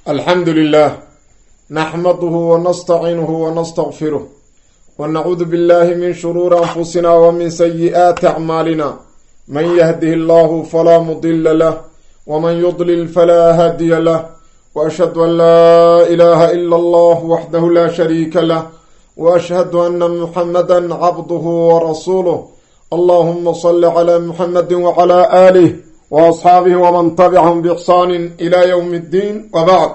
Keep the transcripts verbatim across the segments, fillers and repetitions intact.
الحمد لله نحمده ونستعينه ونستغفره ونعوذ بالله من شرور أنفسنا ومن سيئات أعمالنا من يهده الله فلا مضل له ومن يضلل فلا هادي له وأشهد أن لا إله إلا الله وحده لا شريك له وأشهد أن محمدا عبده ورسوله اللهم صل على محمد وعلى آله وأصحابه ومن تبعهم بإحسان إلى يوم الدين وبعد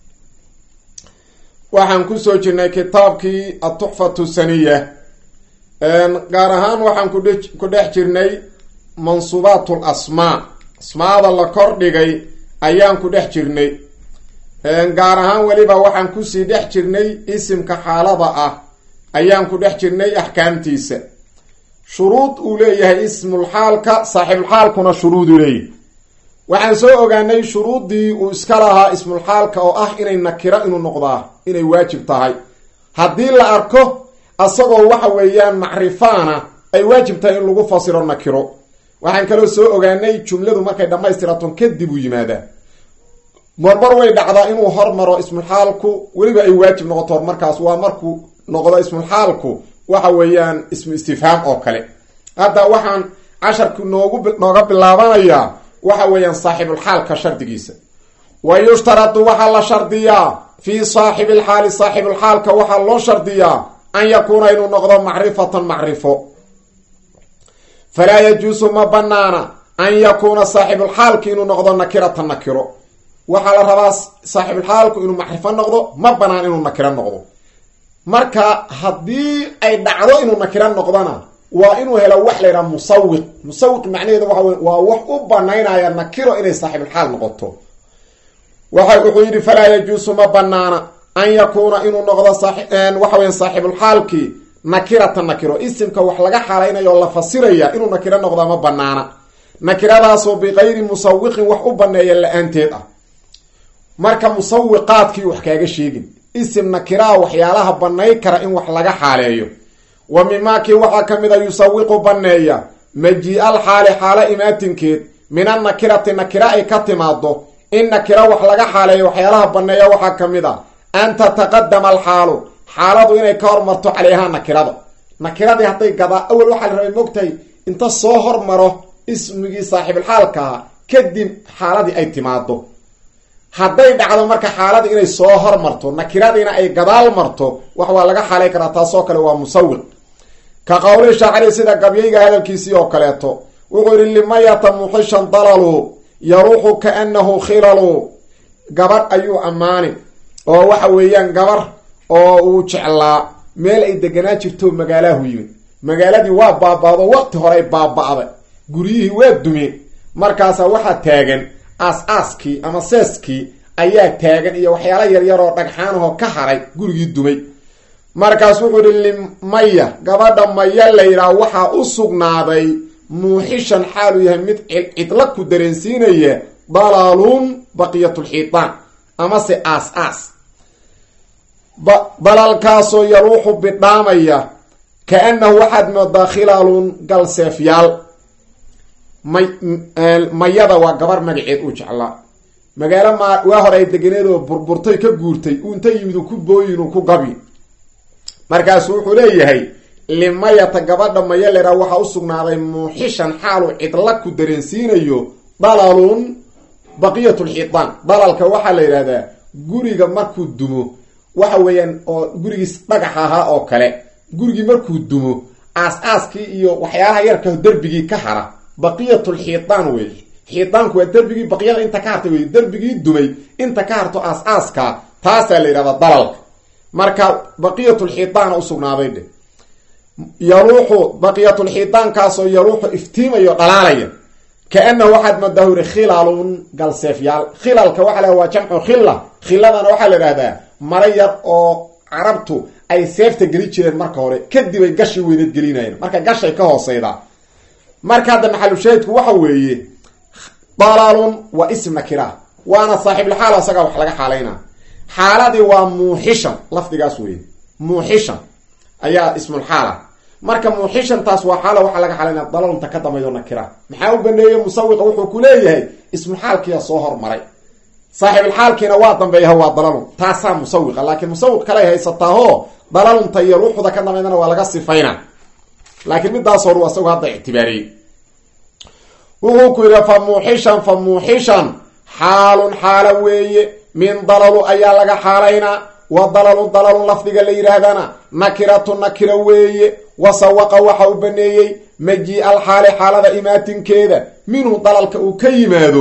waxaan ku soo jirnay kitaabkii at-tuhfatu saniyah een gaar ahaan waxaan ku ku dhex jirnay mansubatul asmaa asmaada la kor dhigay ayaan ku dhex jirnay een gaar ahaan waliba waxaan ku sii dhex jirnay isimka xaalada ah ayaan ku dhex jirnay ahkaamtiisa shuruud uu leeyahay ismul xaalka saaxibul xaalkuna shuruud uu leeyahay waxaan soo ogaanay shuruudii uu iska lahaa ismul xaalka oo ah inay nakira inuu noqdaa inay waajib tahay haddii la arko asagoo waxa weeyaan macrifaana ay waajib tahay in lagu fasiro nakiro waxaan kaloo soo ogaanay jumladu markay dhammaystirato kadib uu yimaadaa marmar way dhacdaa inuu hormaro ismul xaalku weliba ay waajib noqoto markaas waa markuu noqdo ismul xaalku waxa weeyaan ismu istifhaam oo kale hadda waxaan casharku noogu nooga bilaabanayaa waxa weeyaan saaxibul xaalka shardigiisa wa yushtaratu waxa la shardiyaa fi saaxibil xaali saaxibul xaalka waxa loo shardiyaa an yakuuna inuu noqdo macrifatan macrifo falaa yajuusu ma banaana an yakuuna saaxibul xaalki inuu noqdo nakiratan nakiro waxaa la rabaa saaxibul xaalku inuu macrifo noqdo ma banaan inuu nakiro noqdo marka haddii ay dhacdo inuu nakiro noqdona waa inuu helo wax la yidhaha musawiq musawiq macnaheedu waxa wey waa wax u banaynaya nakiro inay saaxibul xaal noqoto waxa wuxuu yidhi falaa yajuusu ma banaana an yakuuna inuu noqdo waxa weya saaxibul xaalki nakiratan nakiro isimka wax laga xaalaynayo oo la fasiraya inuu nakiro noqdaa ma banaana nakiradaasoo biqayri musawiqin wax u baneeya la-aanteed ah marka musawiqaadkii wax kaaga sheegin isim nakiraa waxyaalaha banay kara in wax laga xaaleeyo wa mimaakii waxaa ka mid a yusawiqu baneeya maji-al xaali xaalo imaatinkeed min annakirati nakira ay ka timaado in nakira wax laga xaaleeyo waxyaalaha baneeya waxaa ka mid a an tataqadama alxaalu xaaladu inay ka hormarto caleyhaa nakirada nakiradii hadday gadaa awel waxaa la rabay mogtahay inta soo hormaro ismigii saaxibulxaalkaha kadib xaaladii ay timaado hadday dhacdo marka xaaladii inay soo hormarto nakiradiina ay gadaal marto wax waa laga xaalay karaa taasoo kale waa musawiq ka qowli shaaciri sida gabyayga hadalkiisii oo kaleeto wuxuu yihi limayata muxishan dalalu yaruuxu kaanahu khilalu gabar ayuu ammaani oo waxa weeyaan gabar oo uu jeclaa meel ay deganaa jirto magaalahu yimid magaaladii waa baabaado waqti hore ay baaba-day guryihii waa dumeen markaasaa waxaa taagan aas-aaskii ama seeskii ayaa taagan iyo waxyaala yaryar oo dhagxaanahoo ka haray gurigii dumay markaas wuxuu yihi limaya gabadha maya layidhaha waxaa u sugnaaday muuxishan xaalu yahay mid cidla ku dareensiinaya dalaaluun baqiyatulxiitaan amase aas-aas dalaalkaasoo yaruuxu bidhaamaya ka-annahu waxaad moodaa khilaalun galseefyaal may mayada waa gabar magaceed uu jeclaa magaalo ma waa hore ay deganeed oo burburtay ka guurtay uu inta yimid uu ku booyin uu ku gabi markaasu wuxuu leeyahay limayata gabadha maya lera waxaa u sugnaaday muuxishan xaalu cidla ku dareensiinayo dalalun baqiyatulxiitaan dalalka waxaa la yidhahdaa guriga markuu dumo waxa weeyaan oo gurigiis dhagax ahaa oo kale gurigii markuu dumo aas-aaskii iyo waxyaalaha yarka derbigii ka hara baqiyatulxiitaan wey xiitaanku waa derbigii baqyada inta ka hartay wey derbigii dumay inta ka harto aas-aaska taasaa la yidhahdaa dalalka marka baqiyatulxiitaana usugnaaday dhe yaruuxu baqiyatulxiitaankaasoo yaruuxu iftiimayo dhalaalaya ka-annahu waxaad moodaa yuri khilaalun galseefyaal khilalka waxa la waa jamcu khilla khiladana waxaa la idhahdaa mara yar oo carabtu ay seefta geli jireen marka hore kadib ay gashi weyneed gelinayeen marka gashay ka hooseydaa marka hadda maxalushaahidku waxa weeye dalaalun waa ism nakira waana saaxibulxaal asagaa wax laga xaalaynaa xaaladii waa muuxishan lafdigaas weye muuxishan ayaa ismulxaala marka muuxishantaas waa xaala waxaa laga xaalaynaa dalaalunta ka dambaydo nakira maxaa u baneeyey musawiqa wuxuu ku leeyahay ismulxaalkiyaa soo hormaray saaxibulxaalkiina waa dambeeyaha waa dalalun taasaa musawiqa laakiin musawiq kaley haysataahoo dalalunta iyo ruuxda ka dambeydana waa laga sifayna laakiin midaas horu asagu hadda ictibaariyey wuxuu ku yidhi fa muuxishan fa muuxishan xaalun xaala weeye min dalalu ayaa laga xaalaynaa wa dalalu dalalun lafdiga la yidhaahdana nakiratu nakira weeye wasawaqa waxa uu baneeyey maji alxaali xaalada imaatinkeeda minhu dalalka uu ka yimaado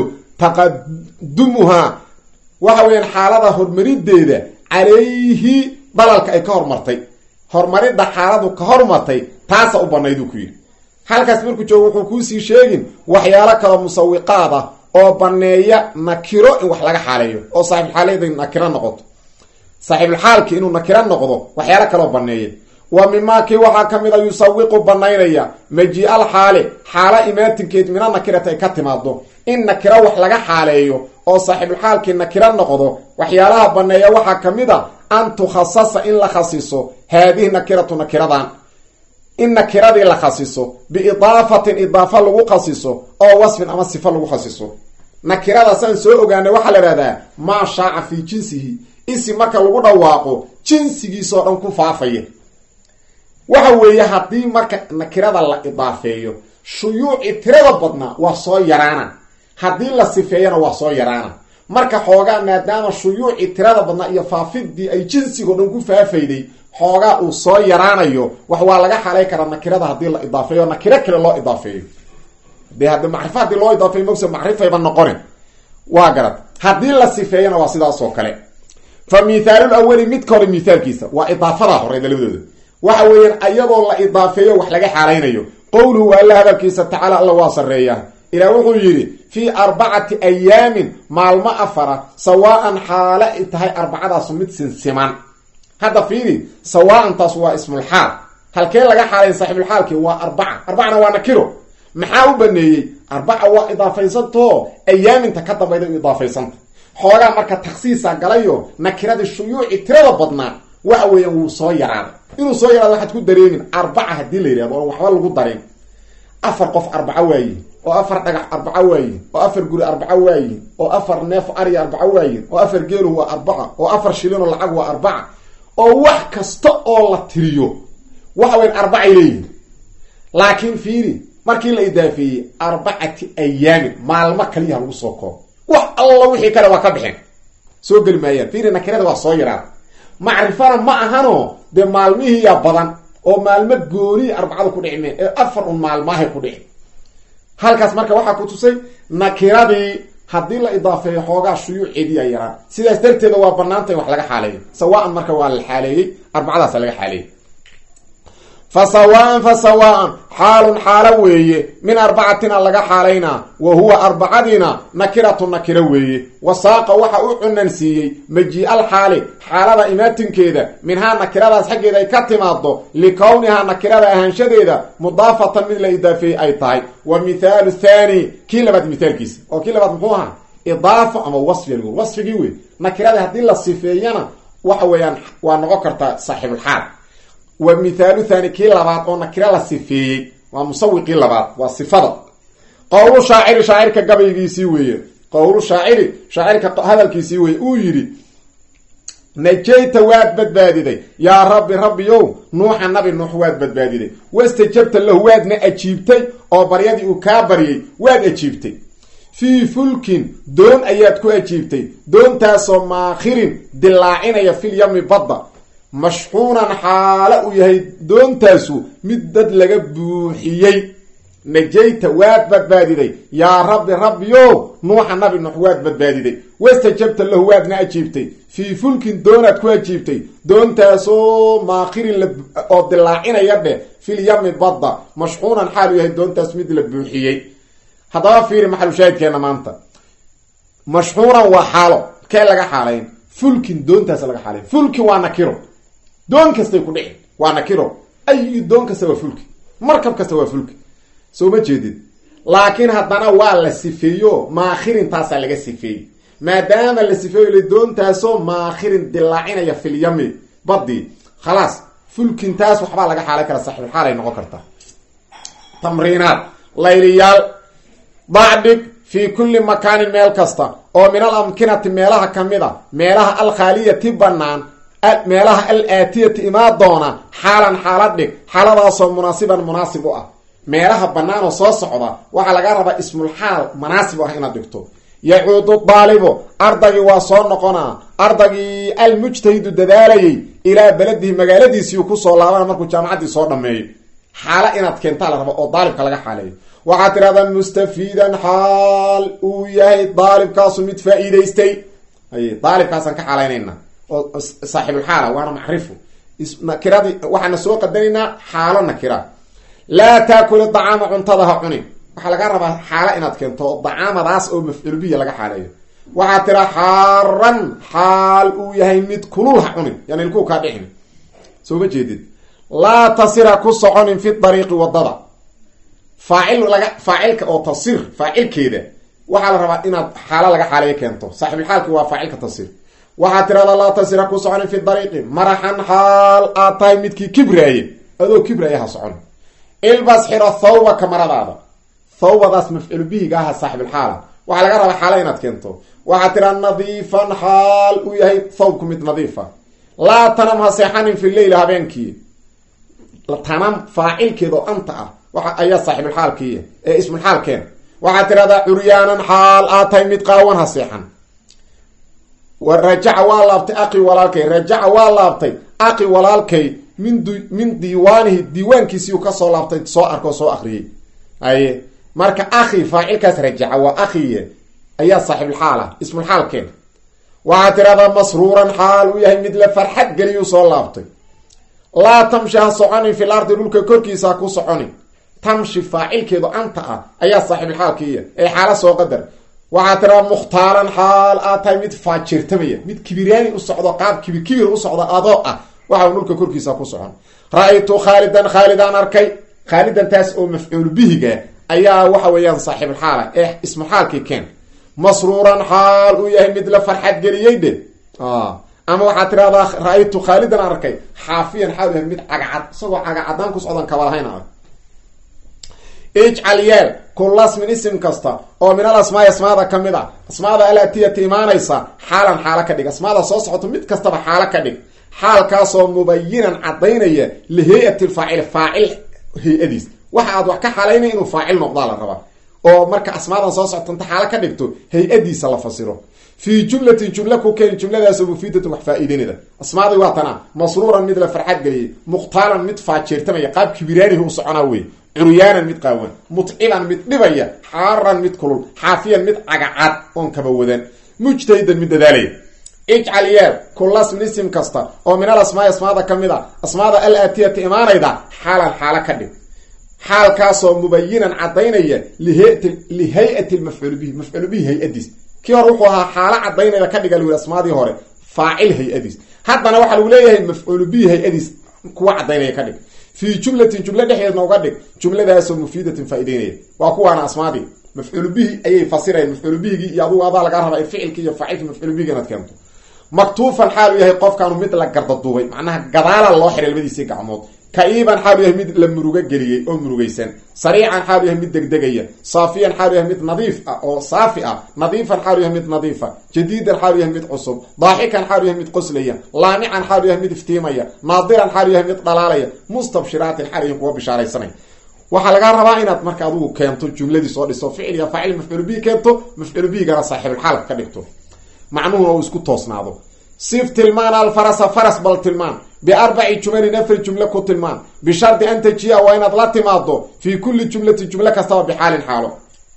taqadumuhaa waxa weeyaan xaalada hormarideeda calayhi dalalka ay ka hormartay hormaridda xaaladu ka hormartay taasa u banayduu ku yidhi halkaas markuu joogo wuxuu kuusii sheegin waxyaalo kaloo musawiqaad ah oo baneeya nakiro in wax laga xaaleeyo oo saaxibulxaalada nakiro noqoto saaxibulxaalki inuu nakiro noqdo waxyaalo kaloo baneeya wa mimaakii waxaa ka mid a yusawiqu banaynaya maji alxaali xaala imaatinkeed mina nakirata ay ka timaado in nakiro wax laga xaaleeyo oo saaxibulxaalkii nakiro noqdo waxyaalaha baneeya waxaa ka mid a an tukhasasa in la khasiso haadihi nakiratu nakiradan in nakiradii la khasiso biidaafatin idaafa lagu khasiso oo wasfin ama sifa lagu khasiso nakirada saan soo ogaanay waxaa la ihahdaa maa shaaca fii jinsihi isim marka lagu dhawaaqo jinsigiisoo dhan ku faafaya waxa weeye haddii marka nakirada la idaafeeyo shuyuuci tirada badnaa waa soo yaraana haddii la sifeeyana waa soo yaraana marka xoogaa maadaama shuyuuci tirada badnaa iyo faafidii ay jinsigoo dhan ku faafayday xoogaa uu soo yaraanayo wax waa laga xalay karaa nakirada haddii la idaafeeyo nakiro kale loo idaafeeyo de haddi macrifa haddii loo idaafeeyo mogse macrifayba noqonin waa garad haddii la sifeeyana waa sidaas oo kale fa mithaalul awali midka hore mithaalkiisa waa idaafadaa horeyda labadooda waxa weeyaan ayadoo la idaafeeyo wax laga xaalaynayo qowluhu waa alla hadalkiisa tacaala alla waa sarreeyaa ilaah wuxuu yidhi fii arbacati ayaamin maalmo afara sawaan xaale ay tahay arbacadaasu mid sinsiman hadda fiiri sawaan taas waa ismulxaal halkee laga xaalayn saaxibulxaalki waa arbaca arbacana waa nakiro maxaa u baneeyey arbaca waa idaafaysantaoo ayaaminta ka dambayda u idaafaysanta xoogaa marka taksiisa galayo nakiradii shuyuuci tirada badnaa waxa weeyaan wuu soo yaraaday inuu soo yaraado waxaad ku dareemin arbaca haddii la yidhahdo oon waxba lagu darin afar qof arbaca waayihin oo afar dhagax arbaca waayihin oo afar guri arbaca waayihin oo afar neef ariya arbaca waayihin oo afar geelu waa arbaca oo afar shilinoo lacag waa arbaca oo wax kasta oo la tiriyo waxa weyan arbacay leeyihin laakiin fiiri markii la idaafeeyey arbacati ayaamin maalmo kaliya lagu soo koobo wax alla wixii kale waa ka bixin soo geli maayaan fiiri nakirada waa soo yaraa macrifana ma ahano dee maalmihiiya badan oo maalmo gooni arbacada ku dhici meen ee afar un maalmaahay ku dhici halkaas marka waxaa ku tusay nakiradii haddii la idaafeeyo xoogaa shuyuuceediyaa yaraan sidaas darteeda waa banaanta in wax laga xaaleeyo sawaan marka waa la xaaleeyey arbacadaasa laga xaaleeyey fa sawaan fa sawaan xaalun xaalo weeye min arbacatina laga xaalaynaa wa huwa arbacadiina nakiratu nakiro weeye wasaaqa waxa u cunan siiyey maji alxaali xaalada imaatinkeeda minhaa nakiradaas xaggeeda ay ka timaado likownihaa nakirada ahaanshadeeda mudaafatan mid la idaafeeyey ay tahay wa mithaalu thani kii labaad mithaalkiisa oo kii labaad muxuu ahaa idaafo ama wasfi wasfigii wey nakirada haddii la sifeeyana waxa weeyaan waa noqon kartaa saaxibulxaal wa mithaalu thani kii labaad oo nakiro la sifeeyey waa musawiqii labaad waa sifada qowlu shaaciri shaacirka gabaygiisii weeye qowlu shaaciri shaacirka hadalkiisii weye uu yidhi najayta waad badbaadiday yaa rabbi rabbiyow nuuxa nabi nuux waad badbaadiday wastajabta lahu waadna ajiibtay oo baryadii uu kaa baryay waad ajiibtay fii fulkin doon ayaad ku ajiibtay doontaasoo maakhirin dilaacinaya fil yami badda mashxuunan xaalo uu yahay doontaasu mid dad laga buuxiyey najayta waad badbaadiday yaa rabbi rabbiyo nuuxa nabi nuux waad badbaadiday wastajabta lahu waadna ajiibtay fii fulkin doonaad ku ajiibtay doontaasoo maakhirin oo dilaacinaya dheh fil yami badda mashxuunan xaal uu yahay doontaas mid la buuxiyey haddaba fiiri maxalushaahidkeena maanta mashxuuran waa xaalo kee laga xaalayn fulkin doontaas laga xaalayn fulkin waa nakiro doon kastay ku dhici waa nakiro ay doon kasta waa fulki markab kasta waa fulki soo ma jeedid laakiin haddana waa la sifeeyo maakhirin taasaa laga sifeeyey maadaama la sifeeyo la doontaasoo maakhirin dilaacinaya filyami badii khalaas fulkin taas waxbaa laga xaalay kara saxiibulxaal ay noqon kartaa tamriinaad layliyaal bacdig fii kulli makaanin meel kasta oo min al amkinati meelaha kamida meelaha alkhaaliyati banaan meelaha al aatiyati imaa doona xaalan xaalad dhig xaaladaasoo munaasiban munaasib u ah meelaha bannaan oo soo socda waxaa laga rabaa ismul xaal munaasib u ah inaad dhigto yacuudu daalibu ardagii waa soo noqonaa ardagii almujtahidu dadaalayay ilaa beladihi magaaladiisiiu kusoo laabana markuu jaamacaddii soo dhameeyo xaalo inaad keentaa la raba oo daalibka laga xaaleeyo waxaad tidhahdaa mustafiidan xaal uu yahay daalibkaasu mid faa-iidaystay ay daalibkaasaan ka xaalaynayna oo saaxibulxaala waana macrifu nakiradii waxaana soo qadanaynaa xaalo nakira laa taakuli dacaama cuntada ha cunin waxaa laga rabaa xaalo inaad keento oo dacaamadaas oo mafcuul bihi laga xaaleeyo waxaad tiraa xaaran xaal uu yahay mid kulul ha cunin yani ilkuu kaa dhicin soo ma jeedid laa tasira ku soconin fi dariiqi wadada faacil laga faacilka oo tasir faacilkeeda waxaa la rabaa inaad xaalo laga xaaleeyo keento saaxibulxaalki waa faacilka tasir waxaad tirahdaa laa tasira ku soconin fi dariiqi maraxan xaal aad tahay midkii kibraaye adoo kibraaye ha socon ilbas xiro thawbaka maradaada thawbadaas mafcuul bihiga aha saaxibulxaala waxaa laga rabaa xaalo inaad keento waxaad tiraa nadiifan xaal uu yahay thawbku mid nadiifa laa tanam ha seexanin fi leyli habeenkii tanam faacilkeeda oo anta ah waa ayaa saaxibulxaalkiiya ee ismulxaalkeen waxaad tirahdaa curyaanan xaal aad tahay mid qaawan ha seexan rajaca waa laabtay aqi walaalkay rajaca waa laabtay aqi walaalkay min d min diiwaanihi diiwaankiisiiu kasoo laabtay soo arkoo soo akriyay aye marka akhi faacilkaas rajaca waa akhiye ayaa saaxibulxaala ismulxaalkeen waxaad tirahdaa masruuran xaal uu yahay mid la farxad geliyuu soo laabtay laa tamshi ha soconin fil ardi dhulka korkiisa ha ku soconin tamshi faacilkeedu anta ah ayaa saaxibulxaalkiiya ee xaalo soo qadar waxaa tiraa mukhtaaran xaal aad tahay mid faajirtamaya mid kibiraani u socdo qaab kibir kibir u socdo adoo ah waxa uu dhulka korkiisa ku socon ra-aytu khaalidan khaalidaan arkay khaalidan taas oo mafcuul bihiga ayaa waxa weeyaan saaxibulxaala ee ismuxaalkii keen masruuran xaal uu yahay mid la farxad geliyey dhe ama waxaad tirahdaa ra-aytu khaalidan arkay xaafiyan xaal yahay mid cagacad isagoo cagacadaan ku socdan kabalahayn arag ijcal yeel kullasmin isim kasta oo min al asmaai asmaada ka mid a asmaada alatiyati imaanaysa xaalan xaalo ka dhig asmaada soo socoto mid kastaba xaalo ka dhig xaalkaasoo mubayinan cadaynaya lihey-ati lfaacil faacil hay-adiis waxa aad wax ka xaalaynay inuu faacil noqdaa la rabaa oo marka asmaadan soo socto inta xaalo ka dhigto hay-adiisa la fasiro fii jumlatin jumla ku keeni jumladaasoo mufiidatin wax faa-iidanida asmaadii waa tana masruuran mid la farxad geliyay muqhtaalan mid faajeertamaya qaab kibiraanihi u soconaa wey curyaanan mid qaawan mutciban mid dhibaya xaaran mid kulul xaafiyan mid cagacad oon kaba wadan mujtahidan mid dadaalaya ijcal yeel kullasmin isim kasta oo min al asmaai asmaada ka mid a asmaada al aatiyati imaanayda xaalan xaalo ka dhig xaalkaasoo mubayinan cadaynaya lihay-ati lmafcuul bihi mafcuul bihi hay-adiis kii hore wuxuu ahaa xaalo cadaynaya ka dhiga lawii asmaadii hore faacil hay-adiis haddana waxaa lagu leeyahay mafcuul bihi hay-adiis kuwa cadaynaya ka dhig fii jumlatin jumlo dhexdeedna uga dhig jumladaasoo mufiidatin faa-iideynaya waa kuwaana asmaadii mafcuul bihi ayay fasirayeen mafcuul bihigii iyo adugu adaa lagaa rabaa ficilkii iyo faacilkii mafcuul bihiga inaad keento maktuufan xaalu yahay qofkaanu mid la gardaduubay macnaha gadaala loo xiray labadiisii gacmood ka-iiban xaalu yahay mid la murugo geliyey oo murugaysan sariican xaalu yahay mid degdegaya saafiyan xaalu yahay mid nadiif ah oo saafi ah nadiifan xaalu yahay mid nadiifa jadiidan xaalu yahay mid cusub daaxikan xaalu yahay mid qoslaya laamican xaalu yahay mid iftiimaya naadiran xaalu yahay mid dhalaalaya mustabshiraatin xaalu yahay kuwa bishaaraysanay waxaa lagaa rabaa inaad marka adigu keento jumladii soo dhiso ficil iyo faacil mafcuul bihi keento mafcuul bihigana saaxibulxaalka ka dhigto macnuhuna uu isku toosnaado sif tilmaan alfarasa faras bal tilmaan biarbaci jumalin afar jumle ku tilmaan bishardi an tajiya waa inaad la timaado fii kulli jumlatin jumle kastaba bixaalin xaalo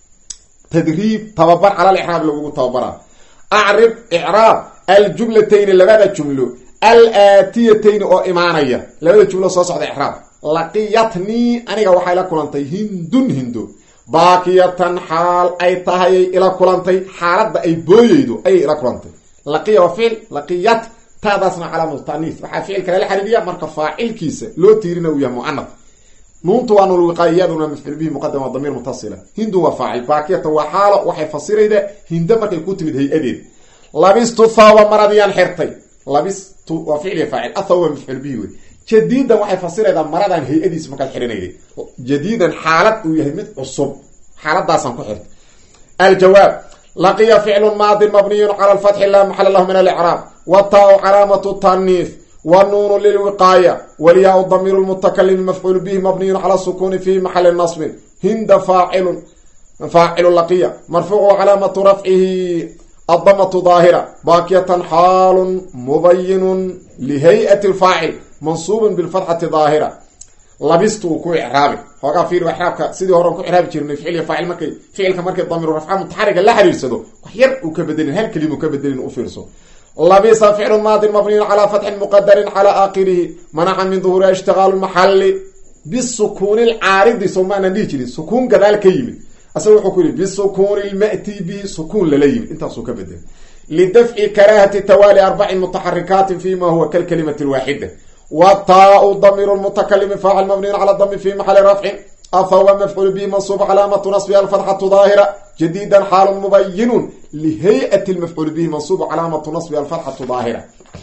tadriib tababar cala alicraab lagugu tababaraa acrib icraab aljumlatayni labada jumlo al aatiyatayni oo imaanaya labada jumlo soo socda icraab laqiyatnii aniga waxay la kulantay hindun hindo baakiyatan xaal ay tahayay ila kulantay xaaladda ay booyeydo ayay ila kulantay laqiya waa ficil laqiyat taadaasna calaamatu taaniis waxaa ficilka lala xariiriya marka faacilkiisa loo tiirina uu yahay mucanad nuuntu waa nulwiqaayaduna mafcuul bihi muqadam waa damiir mutasila hindun waa faacil baakiyatan waa xaalo waxay fasirayda hindo markay ku timid hay-adeed labistu thawba maradiyaan xirtay labistu waa ficil iyo faacil athawba mafcuul bihi wey jadiidan waxay fasiraydaa maradaan hay-adiisa markaad xirinayday jadiidan xaalad uu yahay mid cusub xaaladaasaan ku xirtay aljawaab laqiya ficlu maadin mabniyun cala alfatxi laa maxala lahu min alicraab wataau calaamatu taniif wnuunu lilwiqaaya walyaa damiiru lmutakalimi mafcuul bihi mabniyun cala sukuni fi maxali nasbin hinda faacilun faacilu laqiya marfuucu calaamatu rafcihi adamatu daahira baakiyatan xaalun mubayinun lihayati lfaacil mansuubun bilfatxati daahira labistu uu ku icraabi hoogaa fiil iraabka sidii horean ku ciraabi jirnay ficil faacil markay ficilka markay damiiru rafca mutaxariga la xiriirsado wax yar uu ka bedelin hal kelima u ka bedelin ufiirso labisa ficlu maadin mabniyun calaa fatxin muqadarin calaa aakhirihi manaca min duhuuriha ishtigaalu lmaxali bisukuuni lcaaridi soo maanaan dhihi jirin sukuun gadaal ka yimid asaga wuxuu ku yihi bisukuuni lmati bihi sukuun lala yimid intaasuu ka bedel lidafci karaahati tawaali arbacin mutaxarikaatin fi ma huwa kalkalimati lwaaxida wataau damiiru lmutakalimi faacil mabniyun cala dami fi maxali rafcin afawa mafcuul bihi mansuub calaamatu nasbi alfatxatu daahira jadiidan xaalun mubayinun lihayati lmafcuul bihi mansuub calaamatu nasbi alfatxatu daahira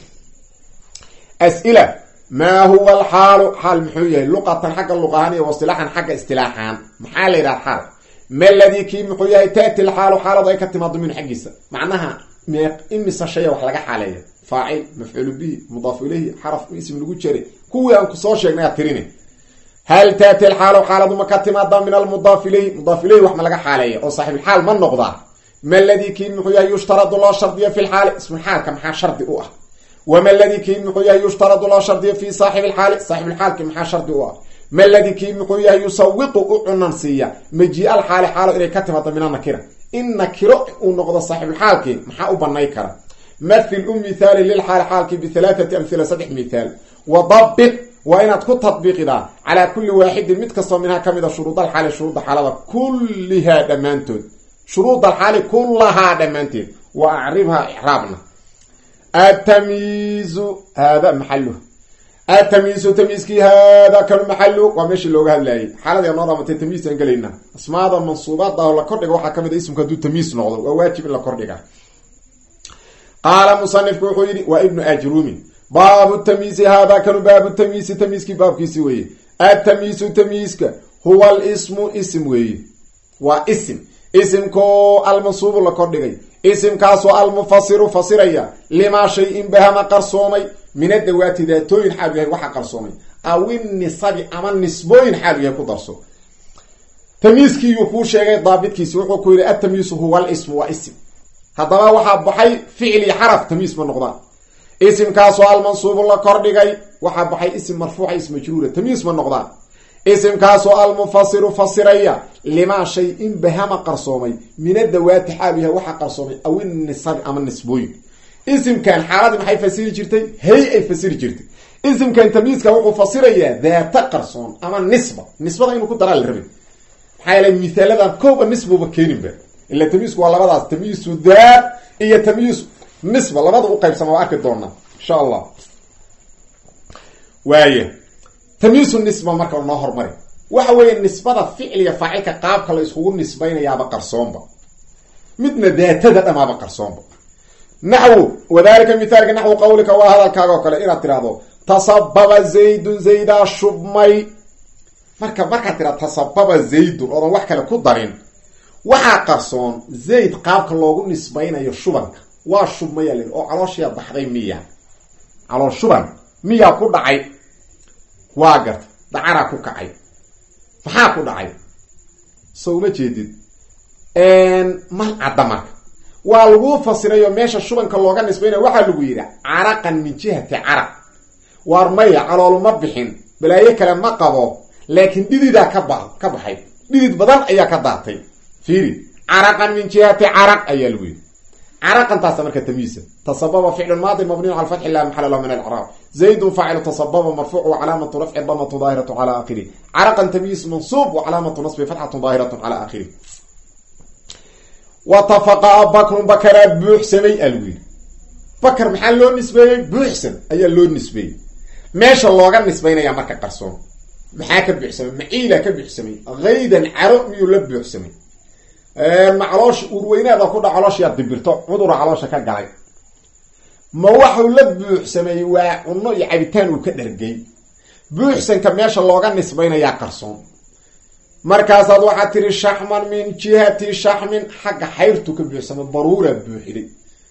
as'ila maa huwa alxaalu xaal muxuu yahay luqatan xagga luqahaan iyo wasilaaxan xagga istilaaxaan maxaa la yidhaha xaal ma ladii kii muxuu yahay taati lxaalu xaaladu ay ka timaado minhu xaggiisa macnaha imisa shaya wax laga xaaleeya faacil mafcuul bihi mudaaf ilayhi xaraf ism lagu jeray kuwii aan kusoo sheegnay aad tirini hal taati alxaalu xaaladu ma ka timaada min almudaaf ilayhi mudaaf ilayhi wax ma laga xaaleeya oo saaxibulxaal ma noqdaa ma ladii kii muxuu yahay yushtaradu loo shardiyo fi lxaali ismulxaalka maxaa shardi u ah wama ladii kii muxuu yahay yushtaradu loo shardiyo fi saaxibi lxaali saaxibulxaalki maxaa shardi u ah ma ladii kii muxuu yahay yusawiqu u cunan siiya majii alxaali xaalo inay ka timaado min anakira in nakiro uu noqdo saaxibulxaalkii maxaa u banay kara mathil u mithaali lilxaali xaalkii bihalaathati amhila saddex mithaal wadabiq waa inaad ku tadbiiqidaa calaa kulli waaxidin mid kastoo minhaa kamid a shuruud alxaali shuruudda xaalada kullihaa dhammaantood shuruud alxaali kullahaa dhammaanteed wa acribhaa icraabna atamiizu haada maxaluh atamiizu tamiiskii haada kanu maxalu waa meeshii looga hadlayay xaaladii anoo dhaamatay tamiisaan gelaynaa asmaada mansuubaada oo la kordhiga waxaa kamid a ismka hadduu tamiis noqdo waa waajib in la kordhiga qaala musanifku wuxuu yidhi waa ibnu ajrumin baabu tamiisi haadaa kanu baabu tamiisi tamiiskii baabkiisi weeye atamiisu tamiiska huwa alismu ism weeye waa isim isimkoo almansuubu la kordhigay isimkaasoo almufasiru fasiraya limaa shay in bahama qarsoomay min adawaati daatooyin xaalu yahay waxa qarsoomay awin nisabi ama nisbooyin xaalu yahay ku darso tamiiskiiyuu kuu sheegay daabitkiisi wuxuu ku yidhi atamiisu huwa alismu waa isim haddaba waxaa baxay ficil iyo xaraf tamiis ma noqdaan isimkaasoo almansuubu la kordhigay waxaa baxay isim marfuuca is majruura tamiis ma noqdaan isimkaasoo almufasiru fasiraya limaa shay in bahama qarsoomay min adawaati xaalu yahay waxa qarsoomay awin nisabi ama nisbooyin isimkan xaaladii maxay fasiri jirtay hay ay fasiri jirtay isimkan tamiiska wuxuu fasirayaa daata qarsoon ama nisba nisbada inuu ku daraa la rabay maxaa yeelay mihaaladan kooba nisbuba keeninba ila tamiisku waa labadaas tamyiisu daat iyo tamyiis nisba labada u qaybsama waa arki doonaa insha allah waaya tamyiisu nisba marka noo hormari waxa weeye nisbada ficliga faacilka qaabka la iskugu nisbaynayaaba qarsoonba midna daatada dhamaaba qarsoonba naxwu wadalika mithaalka naxwu qawlika waa hadalkaaga oo kale inaad tiraahdo tasababa zaydun zaydaa shubmay marka markaad tiraado tasababa zaydun oodan wax kale ku darin waxaa qarsoon zayd qaabka loogu nisbaynayo shubanka waa shubmaya len oo calooshiyaa baxday miya caloosh shuban miyaa ku dhacay waa garta dacaraa ku kacay maxaa ku dhacay so uma jeedid mal cadda marka waa lagu fasirayo meesha shubanka looga nisbaynayo waxaa lagu yidhi caraqan min jihati caraq waar maya calooluma bixin balaayo kale ma qabo laakiin dhididaa ka ba ka baxay dhidid badan ayaa ka daatay fiiri caraqan min jihati caraq ayaa lagu yidhi caraqan taasa marka tamyiisa tasababa ficlu maadi mabniyu cala fatxi la maxala lahu min alcraab zaydun faacilu tasababa marfuuc wa calaamatu rafci damatu daahiratu cala aakhirih caraqan tamyiis mansuub wa calaamatu nasbi fatxatu daahiratu cala aakhirih watafaqaa bakrun bakaraa buuxsamay aa lagu yidhi bakar maxaa loo nisbeeyey buuxsan ayaa loo nisbeeyey meesha looga nisbaynaya marka qarsoon maxaa ka buuxsamay maciila ka buuxsamay haydan caro miyuu la buuxsamay ma caloosha urweynaada ku dha calooshiyaa dibirto cudura caloosha ka galay ma waxuu la buuxsameeyey waa cunno iyo cabitaan uu ka dhargay buuxsanka meesha looga nisbaynayaa qarsoon markaasaad waxaad tiri shaxman min jihati shaxmin xagga xayrtu ka buuxsama baruuraa buuxiday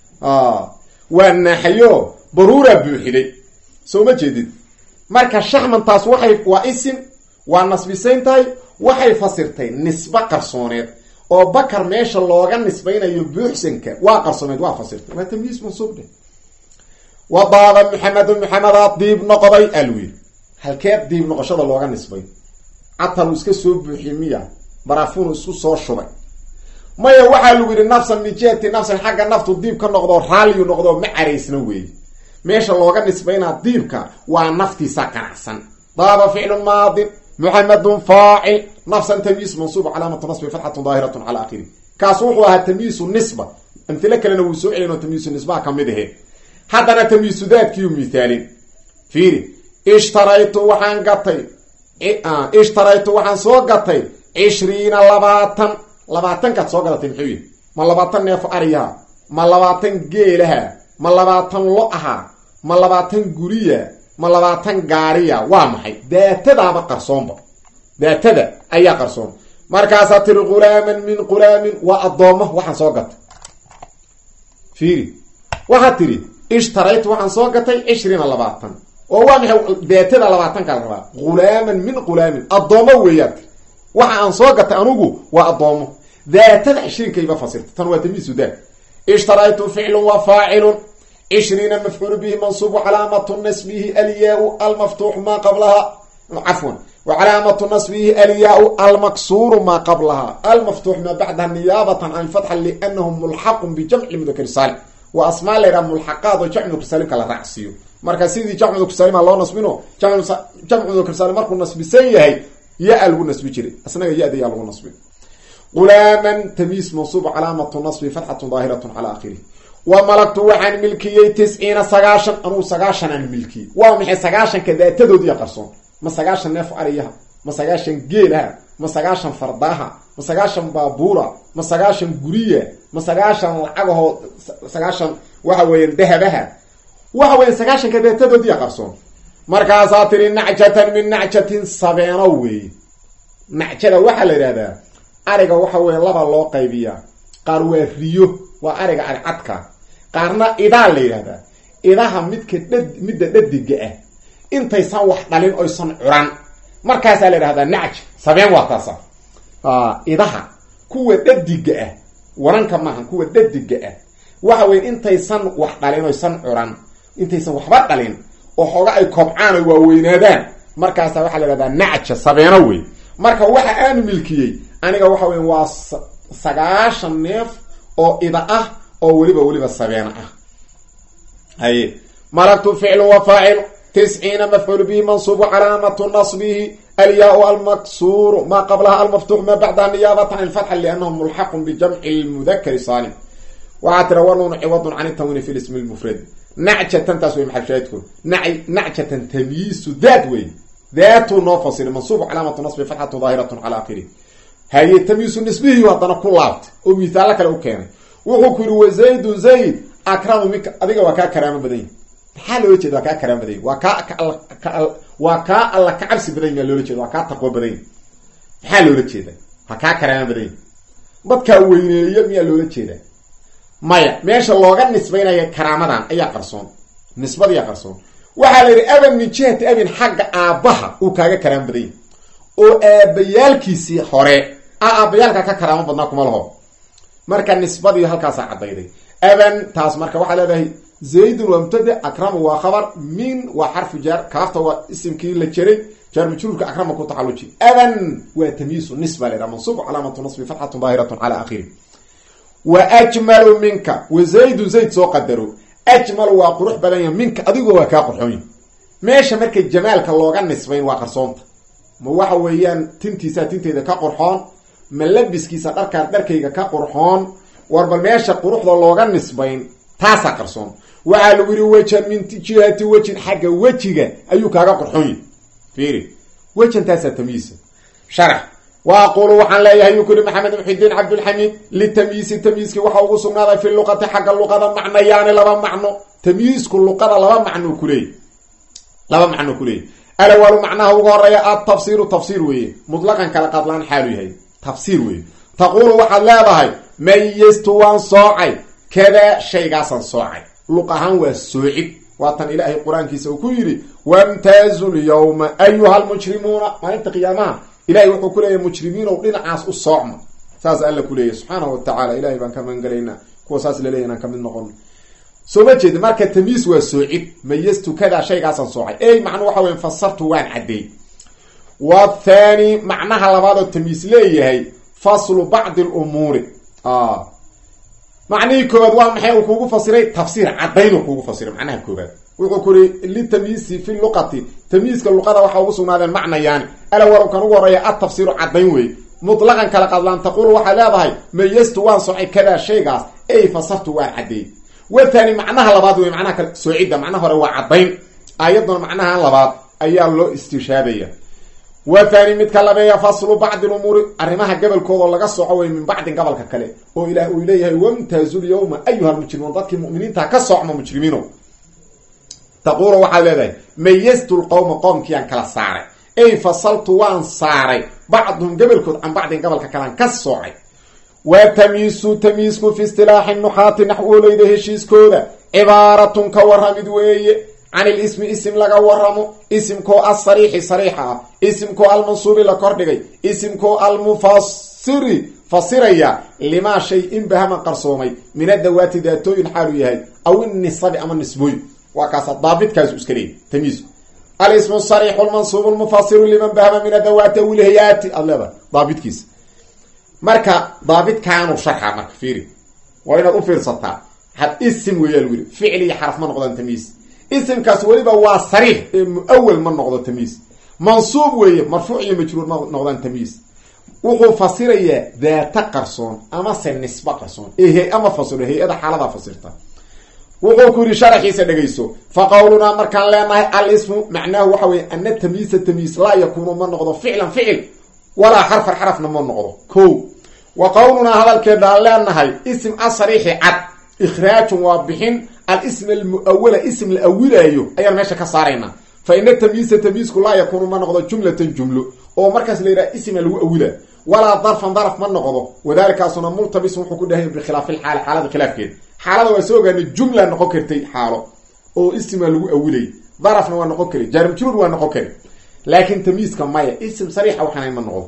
waa naaxayo baruuraa buuxiday soo ma jeedid marka shaxmantaas waxay waa isim waa nasbisayn tahay waxay fasirtay nisba qarsooneed oo bakar meesha looga nisbaynayo buuxsanka waa qarsooneed waa fasirtay waa tamyiis mansuub dheh wadaaba maxamedun maxamedaa diib noqday alwi halkeed diib noqoshada looga nisbay catal uu iska soo buuxiyey miya barafuun isku soo shubay maya waxaa lagu yidhi nafsan min jihati nafsan xagga naftu diib ka noqdo raalliyu noqdo ma caraysna weeye meesha looga nisbaynaa diibka waa naftiisa qanacsan daaba ficlu maadin محمد فاعل نفسا تمييز منصوب علامة نصب فتحة ظاهرة على آخره كاسوحها تمييز النسبة امثلة لنا وسوء لنا تمييز النسبة كمده حدنا تمييز ذات كيو مثال فيري اشتريت وحان قطي اه اشتريت وحان سوق قطي عشرين لباتن لباتن كات سوق قطي محوية ما لباتن نيف أريها ما لباتن جيلها ما لباتن لقها ما لباتن قرية ma labaatan gaariya waa maxay daatadaaba qarsoonba daatada ayaa qarsoon markaasaa tiri qulaaman min qulaamin waa addoomo waxaan soo gatay fiiri waxaad tiri ishtarayt waxaan soo gatay cishriina labaatan oo waa maxay daatada labaatanka la rabaa qulaaman min qulaamin addoomo weeyaad tiri waxa aan soo gatay anugu waa addoomo daatada cishriinkayba fasirta tan waa tamyiisu daat ishtaraytu ficlun wa faacilun عشرين مفعول به منصوب وعلامة نصبه الياء المفتوح ما قبلها عفوا وعلامة نصبه الياء المكسور ما قبلها المفتوح ما بعدها نيابة عن الفتحة لأنه ملحق بجمع المذكر السالم وأسماء لها ملحقات وجمع المذكر السالم كلا رأسيه مركز سيدي جمع المذكر السالم الله نصبينه جمع جمع المذكر السالم مركز نصب سيئه ياء النصب جري أصلا ياء دي ياء النصب غلاما تمييز منصوب علامة نصب فتحة ظاهرة على آخره وملكت وحان ملكيي تسعين سقاشن انو سقاشن ان ملكي ومحي سقاشن كذاتدود يقرصون ما سقاشن نيف اريها ما سقاشن جيلها ما سقاشن فرداها ما سقاشن بابورا ما سقاشن غريه ما سقاشن لعقه سقاشن waxa weyn dahabaha waxa weyn saqashn كذاتدود يقرصون markaas aatiri nacjatan min nacjatin sabeena way nacjada waxa la yiraahdaa ariga waxa weyn laba loo qaybiyaa qaar waa riyo waa ariga cadka qaarna idaa la yiraahdaa idaha midka dad midda dhadiga ah intaysan wax dhalin oo san curan markaas la yiraahdaa nacj sabeen waa taasa ah idaha kuwa dhadiga ah waranka maahan kuwa dhadiga ah waxa weyn intaysan wax dhalin oo san curan intaysan waxba dhalin oo xoga ay kobcaan oo weynaadaan markaas waxa la yiraahdaa nacj sabeena way marka waxa aan milkiyay aniga waxa weyn waa sagaashan neef oo ida ah oo waliba waliba sabeena ah hay malaktu fi'lu wa fa'il تسعين مفعول به منصوب علامة نصبه الياء المكسور ما قبلها المفتوح ما بعدها نيابة عن الفتح لأنه ملحق بجمع المذكر السالم واعترون عوض عن التنوين في الاسم المفرد نعجة تنتسوي محل شاهدكم نعجة تمييز ذات وين ذات نفصل منصوب علامة نصب فتحة ظاهرة على آخره هاي التمييز النسبي وضنا كل لابت ومثالك لو كان وحكر وزيد زيد أكرم منك أذيك وكا كرام بدين حال وجهه وكا كرام بدين وكا وكا الله كعبس بدين لو وجهه وكا تقوى بدين حال وجهه وكا كرام بدين بدك وينيه ميا لو وجهه مايا ماشي لوغا نسبينaya karaamadan ayaa qarsoon nisbada ayaa qarsoon waxa la yiri aban min jihati abin xagga aabaha uu kaaga karaam baday oo aabayaalkiisi hore aabayaalka ka karaamo badna kuma laho marka nisbadii halkaas cadayday aban taas marka waxa leedahay zayd wa mubtada akram wa khabar min wa harf jar kaafta wa ismkii la jiray jar majruurka akram ku tacaluji aban wa tamyiiz nisba ila mansub alamatu nasb fathatu zahiratu ala akhirih واجمل منك وزيد زيد سو قدروا اجمل وقروح بدن منك اديغو waa ka qurxoon meesha markay jamaalka looga nisbayn waa qarsoonta ma waxa weeyaan tintiisa tinteeda ka qurxoon ma labiskiisa dharka dharkayga ka qurxoon warbal meesha quruxda looga nisbayn taasa qarsoon waxa lagu yiri wajan min tijihati wajin xaga wajiga ayuu kaaga qurxoon fiiri wajan taasa tamyiis sharh واقول وحن لا يهيكل محمد محي الدين عبد الحميد للتمييز التمييز كي وحا ugu sugnaaday fi luqati xagga luqada macnayaan laba macno tamyiizku luqada laba macno kulay laba macno kulay alawalu macnaha ugu horeeya atafsiiru tafsiir weeye mutlaqan kala qadlaan xaalu yahay tafsiir weeye taquulu waxaad leedahay mayistu waan soocay kada shaygaasaan soocay luq ahaan waa soocid waatan ilaahay qur-aankiisa uu ku yidhi wamtaazu lyawma ayuha almujrimuuna maalinta qiyaamaha ilahay wuxuu ku leeyahay mujrimiinow dhinacaas u soocma saas alla ku leeyahy subxaanahu watacaala ilahay baan ka magangelaynaa kuwa saas laleeyahy inaan kamid noqono soo ma jeedi marka tamyiis waa soocid mayistu kada shaygaasaan soocay ey macnuu waxa weya fasartu waan caddeey wathani macnaha labaadoo tamyiis leeyahay faslu bacdi lumuuri macnihii koobaad waa maxay uu kugu fasiray tafsiir caddayn uu kugu fasiray macnaha koobaad wuxuu ku yiri litamyiisi fi luqati tamyiiska luqada waxa ugu sugnaadeen macnayaani ala waru kan ugu horeeya at-tafsiiru caddayn wey mutlaqan kala qadlaan taqulu waxa leedahay mayistu waan soocay kada shaygaas ay fasartu waan caddeey wathani macnaha labaad wey macnaha kala soocida macnaha hore waa caddayn ayaduna macnaha labaad ayaa loo istishaabaya wathani mid ka labeeya faslu bacdi lumuuri arrimaha gabalkooda laga soco wey min bacdin gabalka kale oo ilaah uu leeyahay wamtaazu lyawma ayuha almujrimuun dadkii mu'miniinta ka socma mujrimiino taquulu waxaad leedahay mayistu lqowma qoomkiiaan kala saaray ay fasaltu waan saaray bacduhum gabalkood can bacdin gabalka kalean ka soocay wa tamyiisu tamyiisku fi istilaaxi nuxaati naxwoleyda heshiiskooda cibaaratun ka waramid weeye can ilismi isim laga waramo isimkoo asariixi sariixa ah isimkoo almansuubi la kordhigay isimkoo almufasiri fasiraya limaa shay in bahama qarsoomay min adawaati daatooyin xaalu yahay aw inisabi ama nisbooyin waa kaasa daabidkaasu iska leeyay tamyiisku alismu sariixu lmansuubu lmufasiru liman bahama min adawaati awilhayaati aad leedahay daabidkiisa marka daabidkaanu sharxa marka fiiri waa inaad u fiirsataa had isim weeyaa lagu yidhi ficli iyo xaraf ma noqdaan tamyiis isimkaas weliba waa sariix ee muawal ma noqdo tamyiis mansuub weeye marfuuc iyo majruur ma noqdaan tamyiis wuxuu fasirayaa daata qarsoon ama se nisba qarsoon ee hay-a ma fasiro hay-ada xaaladaa fasirta wuxuu ku yidhi sharaxiisa dhegayso fa qawlunaa markaan leenahay alismu macnaahu waxa weye ana tamyiisa tamyiis laa yakuunu ma noqdo ficlan ficil walaa xarfan xarafna ma noqdo ko wa qawlunaa hadalkeedaan leenahay isim asariixi cad ikhraajun waa bixin alism almuawala ism la awilaayo ayaan meesha ka saaraynaa fa ina tamyiisa tamyiisku laa yakuunu ma noqdo jumlatan jumlo oo markaas la yidhaha isma lagu awilaa walaa darfan daraf ma noqdo wadaalikaasuna multabis wuxuu ku dhahay bikhilaafi lxaali xaalada khilaafkeeda xaalada waa soo ogaanay jumla noqon kartay xaalo oo isma lagu awilay darafna waa noqon kari jaarmajruur waa noqon kari laakin tamyiiska maya ism sariixa waxaanay ma noqdo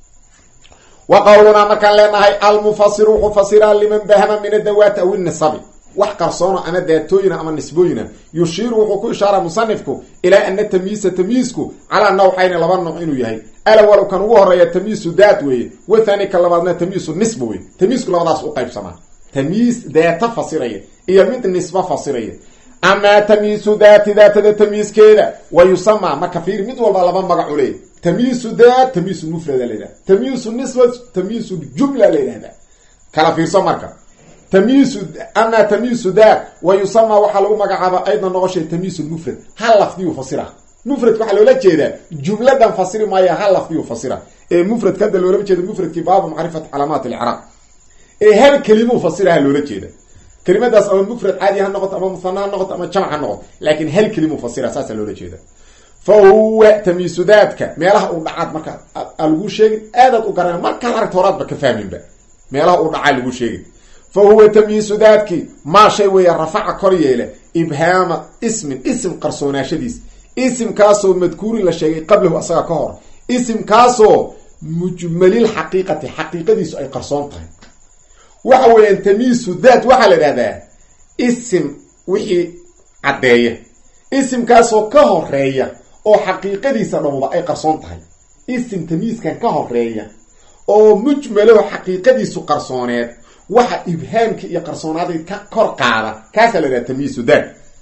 wa qawlunaa markaan leenahay almufasiru wuxuu fasiraa liman bahama min adawaati aw inisabi wax qarsoono ama daatooyina ama nisbooyina yushiiru wuxuu ku ishaara musanifku ilaa ana tamyiisa tamyiisku calaa nawxayni laba nooc inuu yahay alawalu kan ugu horeeya tamyiisu daat weeye wathani ka labaadna tamyiisu nisba weye tamyiisku labadaas u qaybsamaa tamyiis daata fasiraya iyo mid nisba fasiraya amaa tamyiisu daati daatada tamyiiskeeda wa yusamaa marka fiiri mid walba laba magacu leeya tamyiisu daat tamyiisu mufrada la yidhahda tamyiisu nisba tamyiisu jumla la yidhahda kala fiirso marka tamyiisu amaa tamyiisu daat wa yusamaa waxaa lagu magacaaba aydan noqoshay tamyiisu mufrad hal lafdiyu fasira mufradka waxaa loola jeedaa jumladan fasiri maaya hal lafdiyu fasira ee mufradka hadda loolama jeeda mufradkii baabu macrifati calaamaat alciraaq ee hal kelimuu fasiraha loola jeeda kelimadaas ama mufrad caadi ha noqoto ama muhana ha noqoto ama jamc ha noqoto laakin hal kelimuu fasira saasa loola jeeda fa huwa tamyiisu daadka meelaha uu dhacaad marka lagu sheegin aadaad u garana markaad aragta horaadba ka fahminba meelaha uu dhacaa lagu sheegin fa huwa tamyiisu daadki maa shay weeya rafaca kor yeele ibhaama ismin isim qarsoonaashadiis isimkaasoo madkuurin la sheegay qablahu asaga ka hor isimkaasoo mujmalil xaqiiqati xaqiiqadiisu ay qarsoon tahay waxa weeyaan tamyiisu daat waxaa la idhahdaa isim wixii caddeeya isimkaasoo ka horeeya oo xaqiiqadiisa dhamuba ay qarsoon tahay isim tamyiiskan ka horeeya oo mujmalo xaqiiqadiisu qarsooneed waxa ibhaamka iyo qarsoonaadii ka kor qaada kaasaa la idhaha tamyiisu daat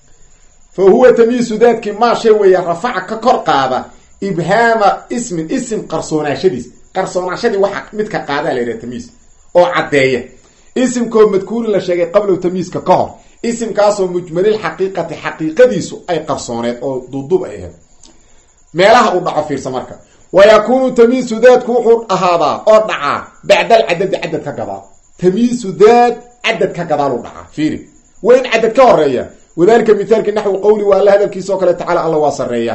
fa huwa tamyiisu daatki maa shay weeya rafaca ka kor qaada ibhaama ismin isim qarsoonaashadiis qarsoonaashadii waxa midka qaadaa la yidhaha tamyiis oo caddeeya isimkoo madkuurin la sheegay qablow tamyiiska ka hor isimkaasoo mujmalil xaqiiqati xaqiiqadiisu ay qarsooneed oo duuduub ay ahayd meelaha uu dhaco fiirsa marka wa yakuunu tamyiisu daatku wuxuu ahaadaa oo dhacaa bacda alcadadi cadad ka gadaal tamyiisu daat cadad ka gadaaluu dhacaa fiiri waa in cadad ka horeeya wadalika mithaalki naxwi qowli waa alla hadalkiisa oo kale tacaala alla waa sarreeya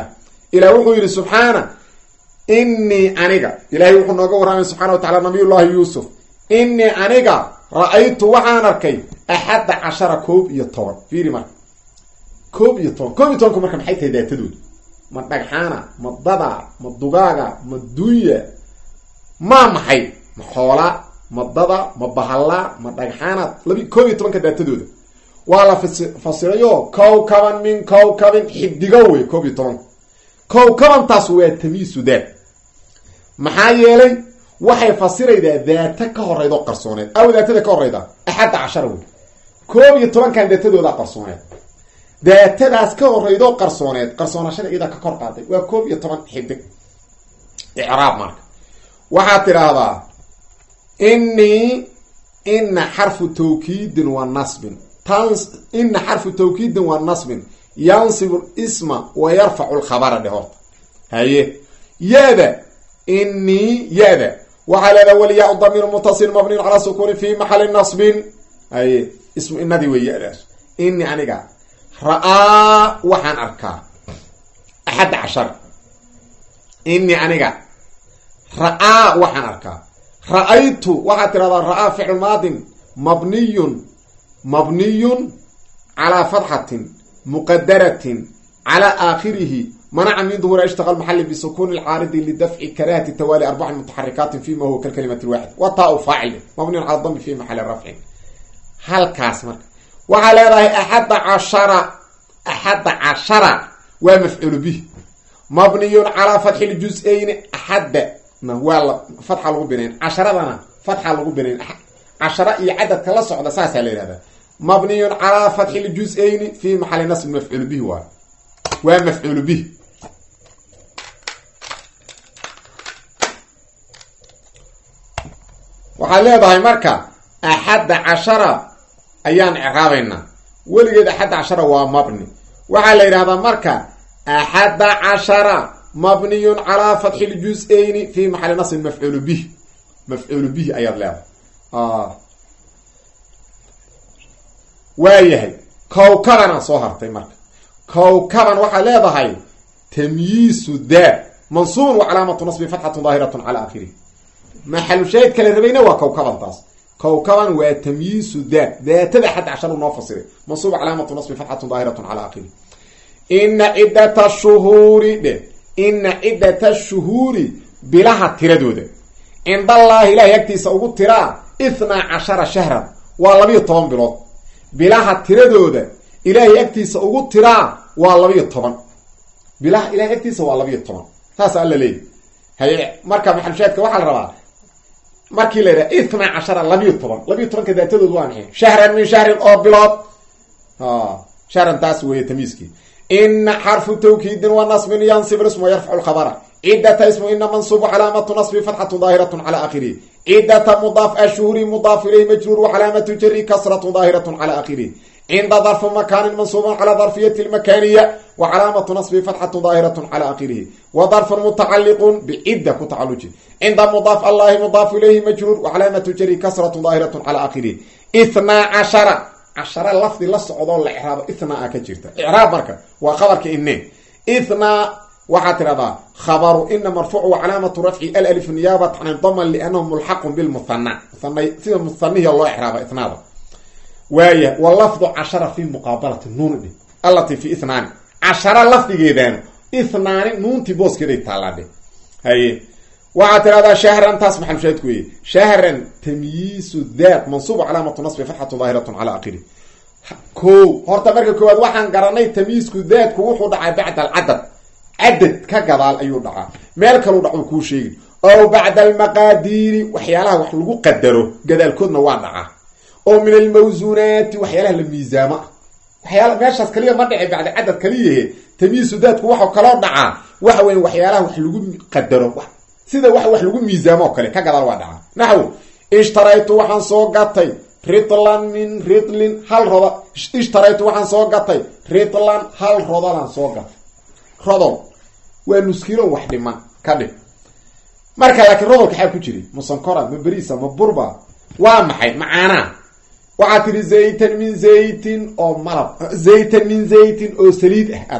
ilah wuxuu yidhi subxaana innii aniga ilahay wuxuu nooga warramay subxana wa tacala nabiyullahi yuusuf innii aniga ra-aytu waxaan arkay axadda cashara koob iyo toban fiiri marka koob iyo toban koob iyo tobanku marka maxay tahay daatadooda ma dhagxaana ma dada ma dugaaga ma dunya ma maxay ma xoola ma dada ma bahalla ma dhagxaana labi koob iyo tobanka daatadooda waa la fasirayo kowkaban min kowkabin xidigo wey koob iyo tobanka kowkabantaas waa tamiisu daat maxaa yeelay waxay fasiraydaa daata ka horeydo qarsooneed aw daatada ka horeyda axadda cashara wey koob iyo tobankan daatadooda qarsooneed daatadaas ka horeydo qarsooneed qarsoonashada iyadaa ka kor qaaday waa koob iyo toban xidig icraab marka waxaad tidhaahdaa innii ina xarfu tawkiidin wa nasbin tans ina xarfu tawkiidin wa nasbin yansibu lisma wa yarfacu lkhabara dhe horta haye yaada innii yaada waxaa leedaha waliyaa damiir mutasil mabniin calaa sukuuni fi maxali nasbin haye ismu inadii wey yadaas ini aniga ra-aa waxaan arkaa axadda cashar ini aniga ra-aa waxaan arkaa ra-aytu waxaad tirahdaa ra-aa ficlu maadin mabniyun mabniyun calaa fatxatin muqadaratin calaa aakhirihi manaca min duhuri ishtaqa maxali bisukuni lcaaridi lidafci karahati tawaali arbaci mutaxarikaatin fima huwa kalkalimati lwaxid wa taa u faacil mabniyun cala dami fi maxali rafcin halkaas marka waxaa leedahay axadda cashara axadda cashara waa mafcuulu bih mabniyun calaa fatxi ljus-ayni axadda na waa la fatxa lagu binayn casharadana fatxa lagu binayn cashara iyo cadadka la socda saasaa la yihahdaa mabniyun calaa fatxi ljus-ayni fi maxali nasbi mafcuulu bih waa waa mafcuulu bih waxaad leedahay marka axadda cashara ayaan icraabaynaa weligeed axadda cashara waa mabni waxaa la yidhahdaa marka axadda cashara mabniyun calaa fatxi ljus-ayni fi maxali nasbin mafcuulu bih mafcuulu bih ayaad leedahay waayahay kowkabanaa soo hartay marka kowkaban waxaa leedahay tamyiisu daa mansuubun wa calaamatu nasbi fatxatun daahiratun calaa akhirih maxalu shaahid kale rabayna waa kowkabantaas kowkaban waa tamyiisu daat daatada axadda cashar noo fasiray mansuuba calaamatu nasbi fatxatun daahiratun calaa akhirih ina ciddata shuhuuri dhe ina ciddata shuhuuri bilaha tiradooda cindallaahi ilaahay agtiisa ugu tiraa ithnaa cashara shahran waa labiyo toban bilood bilaha tiradooda ilaahay agtiisa ugu tiraa waa labiyo toban bilaha ilahay agtiisa waa labiyo toban saasa alla leeyahy haye marka maxalushaadka waxaa la rabaa markii la yidhaha ithnaa cashara labiyo toban labiyo tobanka daatadood waa maxay shahran min shahrin oo bilood shahran taas weeye tamiiskii ina xarfu tawkiidin wa nasbin yansib ismu yarfacu lkhabara ciddata ismu ina mansuubu calaamatu nasbi fatxatu daahiratun calaa akhirih ciddata mudaaf ashuhuri mudaaf ilayhi majruur wa calaamatu jari kasratun daahiratun calaa akhirih cinda darfu makaanin mansuubun calaa darfiyati lmakaniya wa calaamatu nasbi fatxatu daahiratun calaa akhirihi wa darfun mutacaliqun bicidda ku tacaluji cinda mudaaf allahi mudaaf ilayhi majruur wa calaamatu jari kasratun daahiratun calaa akhirihi ithnaa cashara cashara lafdi la socdoo la icraabo ithnaa ka jirta icraab marka waa khabarka ine ithnaa waxaad tidhahdaa khabaru ina marfuucu wa calaamatu rafci alif niyaabatan can daman liannahu mulxaqun bilmuhana muana sida muhanihi loo icraaba itnaada waaya wa lafdu cashara fi muqaabalati nuun allati fi ithnaani cashara lafdigeedaanu ithnaani nuuntii booskeeday taalaadhe haye waxaad tidhahdaa shahran taas maxalushaahidku weye shahran tamyiisu daat mansuubu calaamatu nasbi fatxatu daahiratun calaa akhirih ko horta marka koowaad waxaan garanay tamyiisku daatku wuxuu dhacay bacda alcadad cadad ka gadaal ayuu dhacaa meel kaluu dhacu kuu sheegin ow bacda almaqaadiiri waxyaalaha wax lagu qadaro gadaalkoodna waa dhacaa oo min almawsuunaati waxyaalaha la miisaamo ah waxyaala meeshaas kaliya ma dhici bacda cadad kaliyahe tamyiisu daatku waxau kaloo dhacaa waxa weya waxyaalaha wax lagu qadaro sida wax wax lagu miisaamo oo kale ka gadaal waa dhacaa naxw ishtaraytu waxaan soo gatay ritlan min ritlin hal roda ishtaraytu waxaan soo gatay ritlan hal rodalaan soo gatay rodol waa nuskilo wax dhiman ka dhig marka laakiin rodolka xaa ku jiri musankora ma beriisa ma burba waa maxay macaanaa waxaad tiri zaytan min zaytin oo malab zaytan min zaytin oo saliid ah aad tiri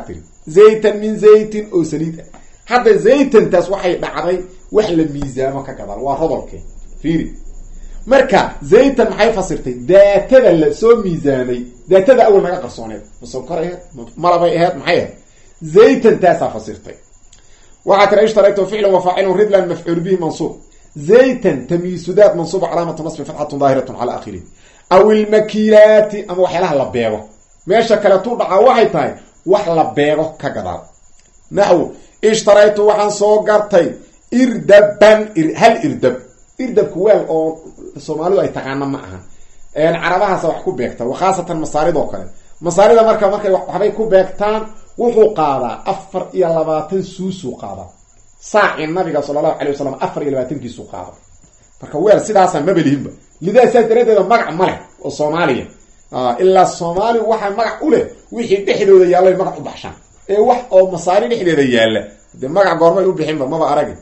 zaytan min zaytin oo saliid ah hadda zaytantaas waxay dhacday wax la miisaamo ka gadaal waa rodolkee fiiri marka zaytan maxay fasirtay daatada la soo miisaamay daatada awal naga qarsooneed masokor ahayd malabay ahayd maxay ahayd zaytantaasa fasirtay waxaa kale ishtaraytu ficlan wa faacilun ridlan mafcuul bihi mansuub zaytan tamyiisudaat mansuuba calaamatu nasbi fatxatun daahiratun cala akhirih aw ilmakilaati ama waxyaalaha la beego meesha kale tu dhacaa waxay tahay wax la beego ka gadaal naxwu ishtaraytu waxaan soo gartay irdaban hal irdab irdabku weel oo soomaalidu ay taqaana ma aha carabahaasa wax ku beegta wakhaasatan masaaridoo kale masaarida marka markay waxbay ku beegtaan wuxuu qaadaa afar iyo labaatan suusuu qaadaa saaci nabiga sala allahu calay wasalam afar iyo labaatankiisuu qaada marka weel sidaasa mabelihinba lidaa saas daradeeda magac ma leh oo soomaaliya ilaa soomaali waxaa magac u leh wixii dhexdooda yaallay magac u baxshaan ee wax oo masaari dhexdeeda yaalla dee magac goormay u bixinba maba aragin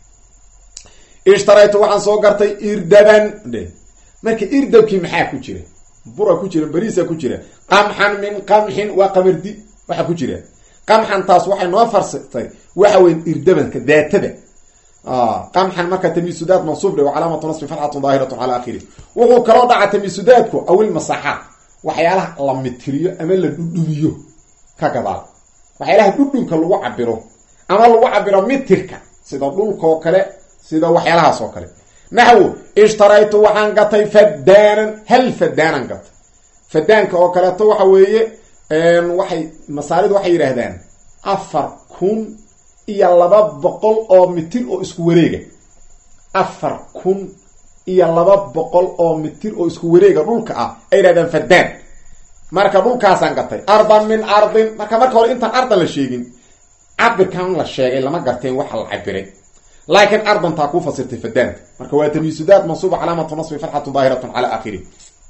ishtaraytu waxaan soo gartay irdaban de marka irdabkii maxaa ku jira bura ku jira bariisa ku jira qamxan min qamxin waa qamardi waxaa ku jira qamxan taas waxay noo farsatay waxa weyn irdabanka daatada qamxan marka tamyiisudaat mansuub dhe wa calaamatu nasbi fatxatun daahiratun cala akhirih wuxuu kaloo dhaca tamyiisudaadku awil masaxaat waxyaalaha la mitiriyo ama la dhudhumiyo ka gadaal waxyaalaha dhudhunka lagu cabiro ama lagu cabiro mitirka sida dhulkaoo kale sida waxyaalahaas oo kale naxwu ishtaraytu waxaan gatay fadaanan hal fadaanan gatay fadaanka oo kaleeto waxa weeye waxay masaaridu waxay yidhaahdaan afar kun iyo laba boqol oo mitir oo isku wareega afar kun iyo laba boqol oo mitir oo isku wareega dhulka ah ay yidhahdaan fadaan marka dhulkaasaan gatay ardan min ardin marka marka hore intaan ardan la sheegin cabirkan la sheegay lama garteen waxa la cabiray laakiin ardan taa ku fasirtay fadaanka marka waa tamyiisudaat mansuuba calaamatu nasbi fatxatun daahiratun cala akhirih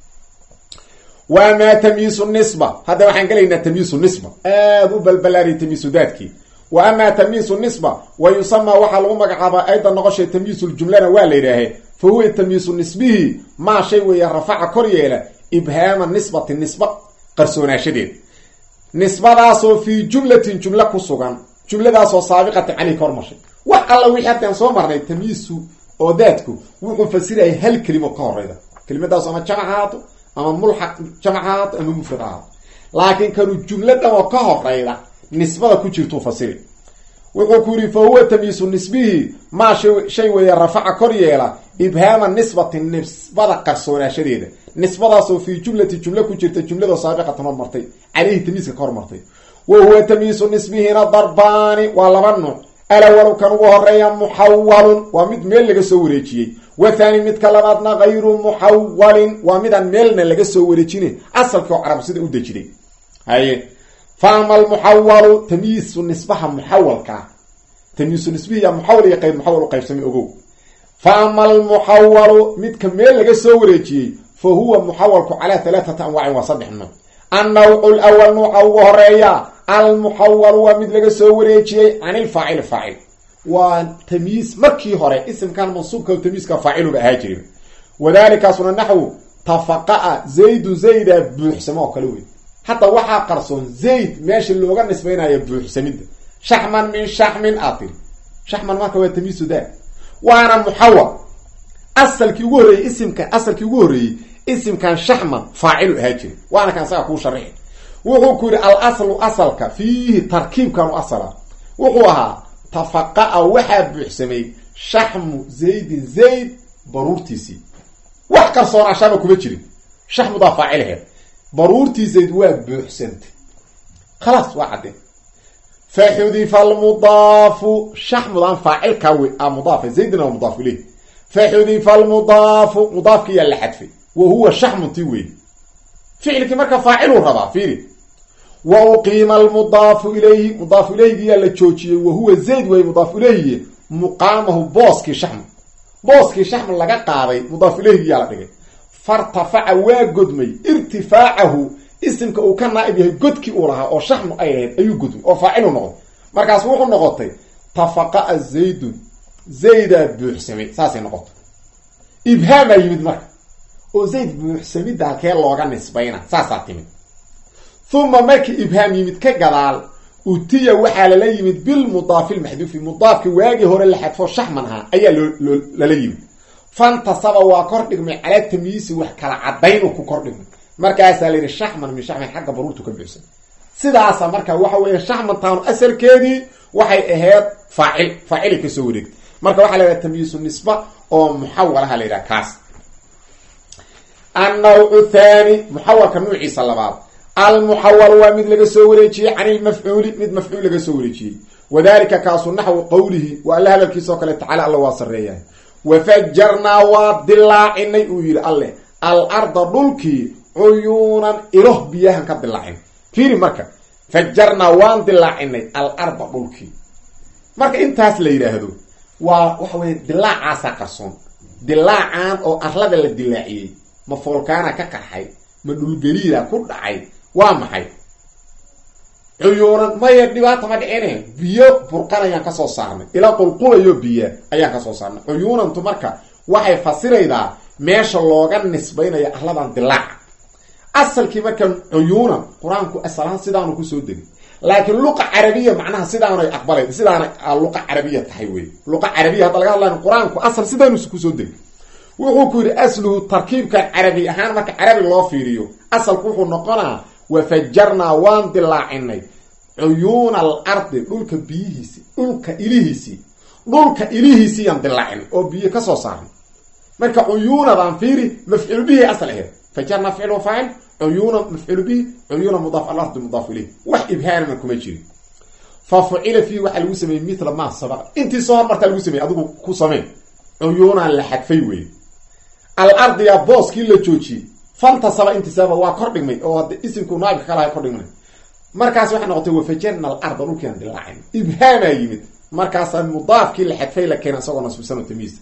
wamaa tamyiisu nisba hadda waxaan gelaynaa tamyiisu nisba aada u balbalaariy tamyiisudaadkii wa amaa tamyiisu nisba wa yusamaa waxaa lagu magacaabaa aydan noqoshay tamyiisuljumlana waa la yidhaahe fa huwa tamyiisu nisbihi maa shay weeya rafaca kor yeela ibhaama nisbati nisba qarsoonaashadeed nisbadaasoo fii jumlatin jumla ku sugan jumladaasoo saabiqatin caleyh ka hormashay wax alla wixii haddaan soo marnay tamyiisu oo daadku wuxuu fasiraya hal kelimo ka horeyda kelimadaas ama jamac ahaato ama mulxaq jamac ahaato ama mufrad ahaato laakiin kanu jumladan oo ka horeyda nisbada ku jirtuu fasiri wuxuu ku yidhi fa huwa tamyiisu nisbihi maa shay weeye rafaca kor yeela ibhaama nisbati nisbada qarsoonaashadeeda nisbadaasoo fii jumlati jumla ku jirta jumladoo saabiqatan hormartay caleyhi tamyiiska ka hormartay wa huwa tamyiisu nisbihina darbaani waa laba nuuc alawalu kan ugu horeeya muxawalun waa mid meel laga soo wareejiyey wathani midka labaadna hayru muxawalin waa midaan meelna laga soo wareejine asalkii oo carab sida u dejiday haye fa ama almuxawalu tamyiisu nisbaha muxawalkaa tamyiisu nisbihiya muxawal iyo qayr muxawal u qaybsamay ogow fa ama almuxawalu midka meel laga soo wareejiyey fa huwa muxawalku calaa halaathati anwaacin waa saddex nuuc annawcu lawal nuuca ugu horeeya almuxawalu waa mid laga soo wareejiyey can ilfaacili faacil waa tamyiis markii hore isimkan mansuubka tamyiiska faaciluba ahaa jirin wadalikaasuna naxwu tafaqa'a zaydu zayda buuxsamo oo kale wey hadda waxaa qarsoon zayd meesha looga nisbaynayo buuxsamida shaxman min shaxmin aad tiri shaxman marka waa tamyiisu daa waana muxawal asalkii ugu horreeyey isimka asalkii ugu horreeyey isimkan shaxman faacilu ahaa jirin waana kan isaga kuu sharixi wuxuu ku yidhi al aslu asalka fiihi tarkiibkan u asala wuxuu ahaa tafaqa'a waxaa buuxsamay shaxmu zaydin zayd baruurtiisii wax qarsoonaashaaba kuma jirin shaxmudaa faacilheed baruurtii zayd waa buuxsantay khalaas waa caddeen fa xudifa almudaafu shaxmudan faacilkaa wey a mudaafa zaydina waa mudaaf ileyh fa xudifa almudaafu mudaafkiyaa la xadfay wa huwa shaxmuntii wey ficilkii marka faaciluu rabaa fiiri wa uqiima almudaafu ilayhi mudaafu ilayhigiyaa la joojiyey wa huwa zayd way mudaafu ilayhi muqaamahu booskii shaxm booskii shaxm laga qaaday mudaafu ilayhigiyaa la dhigay fartafaca waa godmay irtifaacahu isimka uu ka naaib yahay godkii uu lahaa oo shaxmu ay lahayd ayuu godmay oo faacilu noqday markaas wuxuu noqotay tafaqa'a zaydun zaydaa buuxsamay saasay noqotay ibhaamaa yimid marka oo zayd buuxsamidda halkee looga nisbayna saasaa timid uma markii ibhaam yimid ka gadaal utiya waxaa lala yimid bilmudaafi lmaxduufi mudaafki waagii hore la xadfo shaxman ahaa ayaa loo lala yimid fantasaba waa kor dhigmay calaa tamyiisi wax kala cadayn ku kor dhigmay markaasaa layidhi shaxman min shaxman xagga baruurtu ka buuxsan sidaasa marka waxa weeye shaxmantaanu asalkeedii waxay ahayd faacil faacilay kasoo wareegtay marka waxaa la yidhaha tamyiisu nisba oo muxawalaha la yidhaha kaas annawcu thani muxawalka nuuciisa labaad almuxawal waa mid laga soo wareejiyey can ilmafcuuli mid mafcuul laga soo wareejiyey wadalika kaasu naxwu qawlihi waa alla hadalkiisa oo kale tacaala alla waa sareeyahay wafajarnaa waa dilaacinay uu yidhi alleh al arda dhulkii cuyuunan ilo biyahan ka dilaacin fiiri marka fajarnaa waan dilaacinay al arda dhulkii marka intaas la yidhaahdo waa waxa weye dilaacaasa qarsoon dilaacan oo arlada la dilaaciyey ma foolkaana ka qarxay ma dhulgeliida ku dhacay waa maxay cuyuunan maya dhibaata ma dhicine biyo burqan ayaan kasoo saarnay ila qulqulayo biya ayaan kasoo saarnay cuyuunantu marka waxay fasiraydaa meesha looga nisbaynayo arladan dilaaca asalkii marka cuyuunan qur-aanku asalahaan sidaanu kusoo degay laakiin luqa carabiya macnaha sidaanay aqbalay sidaana luqa carabiya tahay wey luqa carabiya hadda laga hadlayo qur-aanku asal sidaanu kusoo degay wuxuu ku yidhi asluhu tarkiibkan carabi ahaan marka carabi loo fiiriyo asalku wuxuu noqonaa wafajarnaa waan dilaacinay cuyuuna al ardi dhulka biyihiisi dhulka ilihiisii dhulka ilihiisiiyaan dilaacin oo biyo kasoo saarnay marka cuyuunadaan fiiri mafcuul bihi asal aheed fajarnaa ficil wa faacil cuyuuna mafcuul bihi cuyuuna mudaaf al ardi mudaaf ilayh wax ibhaanama kuma jirin fa fucila fiihi waxaa lagu sameeyey mithla maa sabaqa intii soo hormartaa lagu sameeyey adigu ku sameyn cuyuunaan la xadfay wey al ardiya booskii la joojiyey fantasaba intisaaba waa kor dhigmay oo hadda isimku naabika kalaha kor dhigmay markaas waxay noqotay wafajarna al arda dhulkian dilaacin ibhaamaa yimid markaasaa mudaafkii la xadfay la keena isagoo nasbisano tamiisa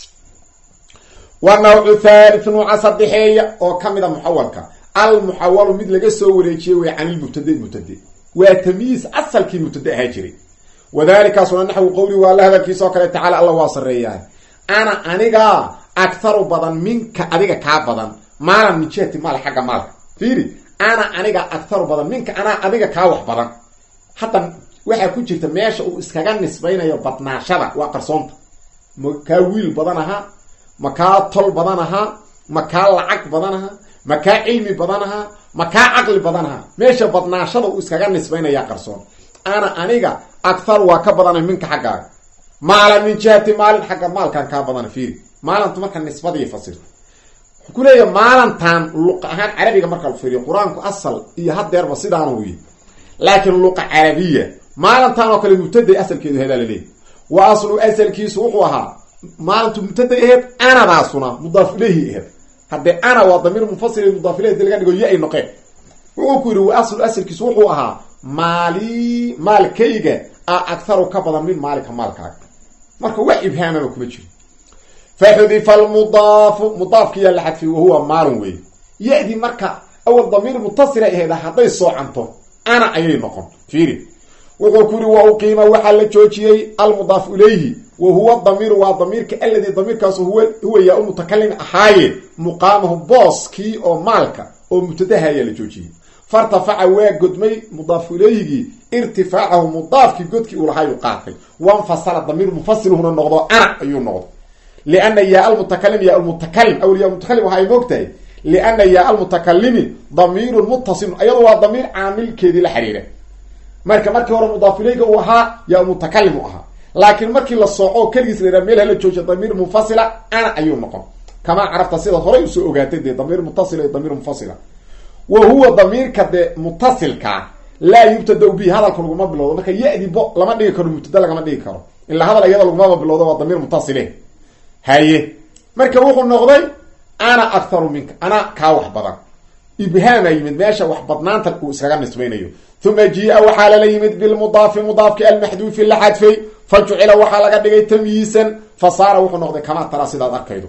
wa nawcu thalith nuuca sadexeeya oo kamida muxawalka al muxawalu mid laga soo wareejiyey way can ilmubtade mubtade waa tamyiis asalkii mubtade ahaa jiray wadalikaasuna naxwu qowli waa la hadalkiisa oo kale tacaala alla waa sareeyahay ana anigaa akharu badan minka adiga kaa badan maalan min jihati maal xagga maalka fiiri ana aniga akharu badan minka anaa adiga kaa wax badan hadda waxaa ku jirta meesha uu iskaga nisbaynayo badnaashada waa qarsoonta ma kaa wiil badan ahaa ma kaa tol badan ahaa ma kaa lacag badan ahaa ma kaa cilmi badan ahaa ma kaa caqli badan ahaa meesha badnaashada uu iskaga nisbaynaya qarsoon ana aniga akharu waa ka badana minka xaggaaga maalan min jihati maalin xagga maalkan kaa badana fiiri maalantu marka nisbadii fasirta wuxuu ku leeyahay maalantan luqa ahaan carabiga marka la fiiriyo qur-aanku asal iyo hadeerba sidaanu wiyi laakiin luqa carabiya maalantan oo kale mubtaday asalkeedu hedaa laleeyahy wa aslu asalkiisu wuxuu ahaa maalintu mubtaday aheyd anadaasuna mudaaf ilayhi aheyd haddee ana waa damiir munfasil mudaaf ilayhi laga dhigo ya ay noqeen wuxuu ku yidhi wa aslu asalkiisu wuxuu ahaa maali maalkayga a akharu ka badan min maalika maalkaaga marka wax ibhaamaba kuma jiro faxudifa almudaafu mudaafkiyaa la xadfay wahuwa maalun wey ya-dii marka awal damiir mutasila aheeda hadday soocanto ana ayay noqon fiiri wuxuu ku yidhi wa uqiima waxaa la joojiyey almudaaf ilayhi wa huwa damiiru waa damiirka alladii damiirkaasu huwa huwa yaa u mutakalim ahaaye muqaamahu booskii oo maalka oo mubtadaha ayaa la joojiyey fartafaca waa godmay mudaafu ilayhigii irtifaacahu mudaafkii godkii uu lahaayu qaatay wanfasala damiir mufasiluhuna noqdo ana ayuu noqdo liana yaa almutakalim yaa almutakalim awl yaa mutakalim waxay moogtahay liana yaa almutakalimi damiirun muttasilun ayadu waa damiir caamilkeedii la xiriira marka markii hore mudaaf ilayga uu ahaa yaa almutakalim u ahaa laakiin markii la sooco keligiis la yidhaha meel hala joojiya damiir munfasila ana ayuu noqon kamaa carabta sidaad horay usoo ogaatay dee damiir mutasila iyo damiir munfasila wa huwa damiirka dee mutasilkaa laa yubtada bihi hadalka laguma bilowdo marka ya-di bo lama dhigi karo mubtada lagama dhigi karo ilaa hadal iyada lagumaba bilowdo waa damiir mutasile haye marka wuxuu noqday ana akharu minka ana kaa wax badan ibhaama yimid meesha wax badnaanta uu iskaga nisbaynayo uma jia waxaa lala yimid bilmudaafi mudaafki almaxduufi la xadfay fa jucila waxaa laga dhigay tamyiisan fa saara wuxuu noqday kamaa taraa sidaad arkaydo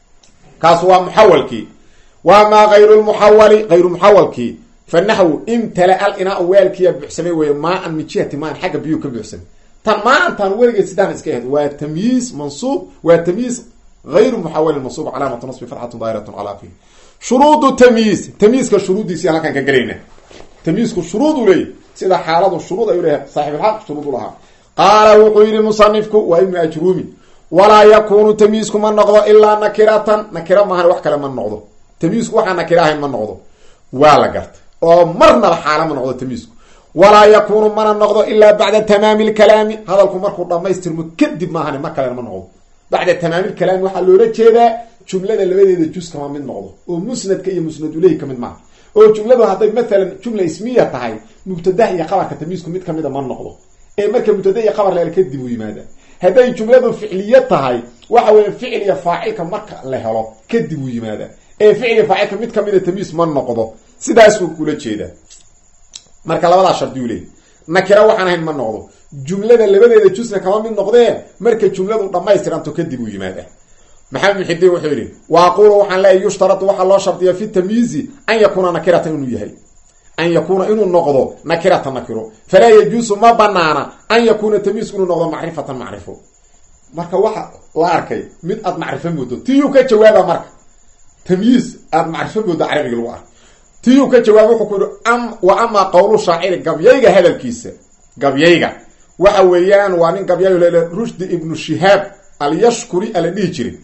kaas waa muxawalkii wamaa hayru lmuxawali hayru muxawalkii fa naxwu imtala al inaa weelkiya buuxsamay weeye maan min jihati maan xagga biyuu ka buuxsamay tan maantan weligeed sidaan iska ahayd waa tamyiis mansuub waa tamyiis hayru muxawalin mansuub calaamatu nasbi fatxatu daahiratun calaa fihi shuruudu tamyiis tamyiiska shuruuddiisi halkaan ka gelayna tamyiisku shuruud u leeyahy sida xaaladu shuruud ay leeyahay saaxibulxaq shuruud laha qaala wuxuu yiri musannifku wa ibn ajrumi wala yakunu tamyiizku ma noqdo illa nakiratan nakira maahan wax kale ma noqdo tamyiizku waxa nakira ahayn ma noqdo waa la gartay oo marna xaala ma noqdo tamyiizku wala yakunu ma noqdo illa ba'da tamaamil kalaami hadalku markuu dhamaystirmo kadib maahan ma kale ma noqdo ba'da tamaamil kalaami waxa loo jeedaa jumlada labadeeda juz kama mid noqdo oo musnadka iyo musnad ilayhi kamid ma oo jumladu haday mesela jumla ismiya tahay mubtada iyo khabarka tamyiizku mid kamid ma noqdo ee marka mubtada iyo khabar la kadib u yimaada haday jumladu ficliya tahay waxa weeye ficil iyo faa'ilka marka la helo kadib u yimaada ee ficil iyo faa'ilka mid kamid tamyiiz ma noqdo sidaas uu kula jeeda marka labada shardi u leeyahay nakira waxaan ahayn ma noqdo jumlada labadeeda juzna kama mid noqdeen marka jumladu dhameystiranto kadib u yimaada maxamed xidii wuxuu yiri waaqulu waxaan la yushtaratu waxa loo shartiyaa fi tamyiizi an yakuna nakiratan inuu yahay an yakuna inuu noqdo nakiratan nakiro fala yajuusu ma banaana an yakuna tamyiizku inuu noqdo macrifatan macrifo marka waxa la arkay mid aad macrifo moodo tiyu ka jawaaba marka tamyiiz aad macrifo moodo carabiga lagu arko tiyu ka jawaab wuxuu ku am wa ama qawlu shaa'ir gabyayga hadalkiisa gabyayga waxa weeyaan waa nin gabyayo leeyahay rushd ibn shihab al-yashkuri al-dijri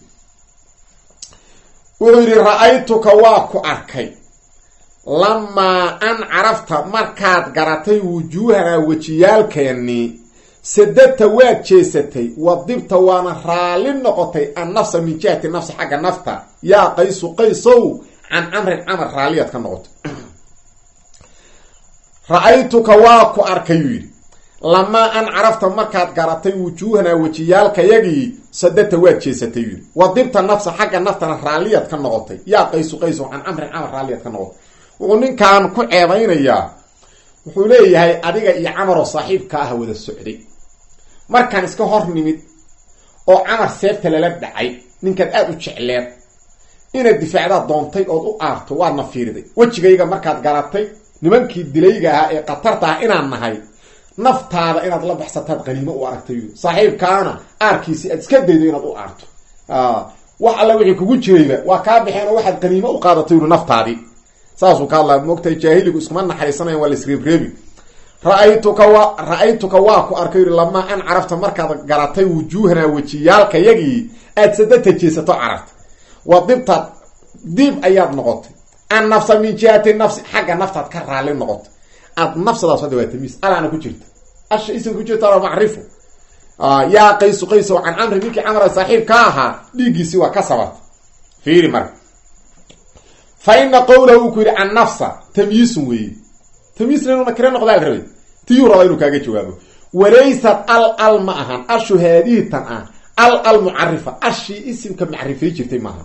وغير رأيتك واكو أركي لما أن عرفت مركات قراتي وجوهنا وجيال كيني سددت واد جيستي وضبت وانا رالي نقطي النفس من جهة النفس حق النفط يا قيس قيسو عن أمر الأمر راليات كنقط رأيتك واكو أركي لما أن عرفت مركات قراتي وجوهنا وجيال كيجي سددت واد جيستي وضبت النفس حق النفط راليات كنقطي يا قيس قيسو عن أمر الأمر راليات كنقط ومن كان كعيبين إياه وحوليه هاي أديك يعمر صاحب كاه وذا السعودي مركان اسكو هور نمد او عمر سيفت للبدعي نينكاد aad u jecleed ina difaacda doontay oo u aarto waa nafiirday wajigayga markaad garatay nimankii dilayga ah ee qatarta inaan nahay naftaada inaad la baxsataad qaniimo u aragtay saaxiibkaana aarkiisi aad iska dayday inaad u aarto ah wax alla wixii kugu jirayba waa ka bixeen oo waxaad qaniimo u qaadatay naftaadi saasuu ka hadlaa moogtay jaahiligu iskuma naxariisanayaan waa la isreebreebi رأيتك و رأيتك واكو أركي لما أن عرفت مركز قراتي وجوهنا وجيالك يجي أتسدت جيسة عرفت وضبط ديب أياد نقط النفس من جهة النفس حق النفس تكرر على النقط النفس ده صدق وتميز أنا أنا كجرت أش اسم كجرت ترى معرفه آه يا قيس قيس عن عمرو بك عمرو صاحب كاها بيجي سوى كسبت في مر فإن قوله كل عن نفسه تمييز وي تمييز لانه نكرين نقضاء الربي تيو رأينو كاقي جوابه وليست ال ال معهن أشو هذه تنآن ال المعرفة أشي اسم كمعرفة جرتي معهن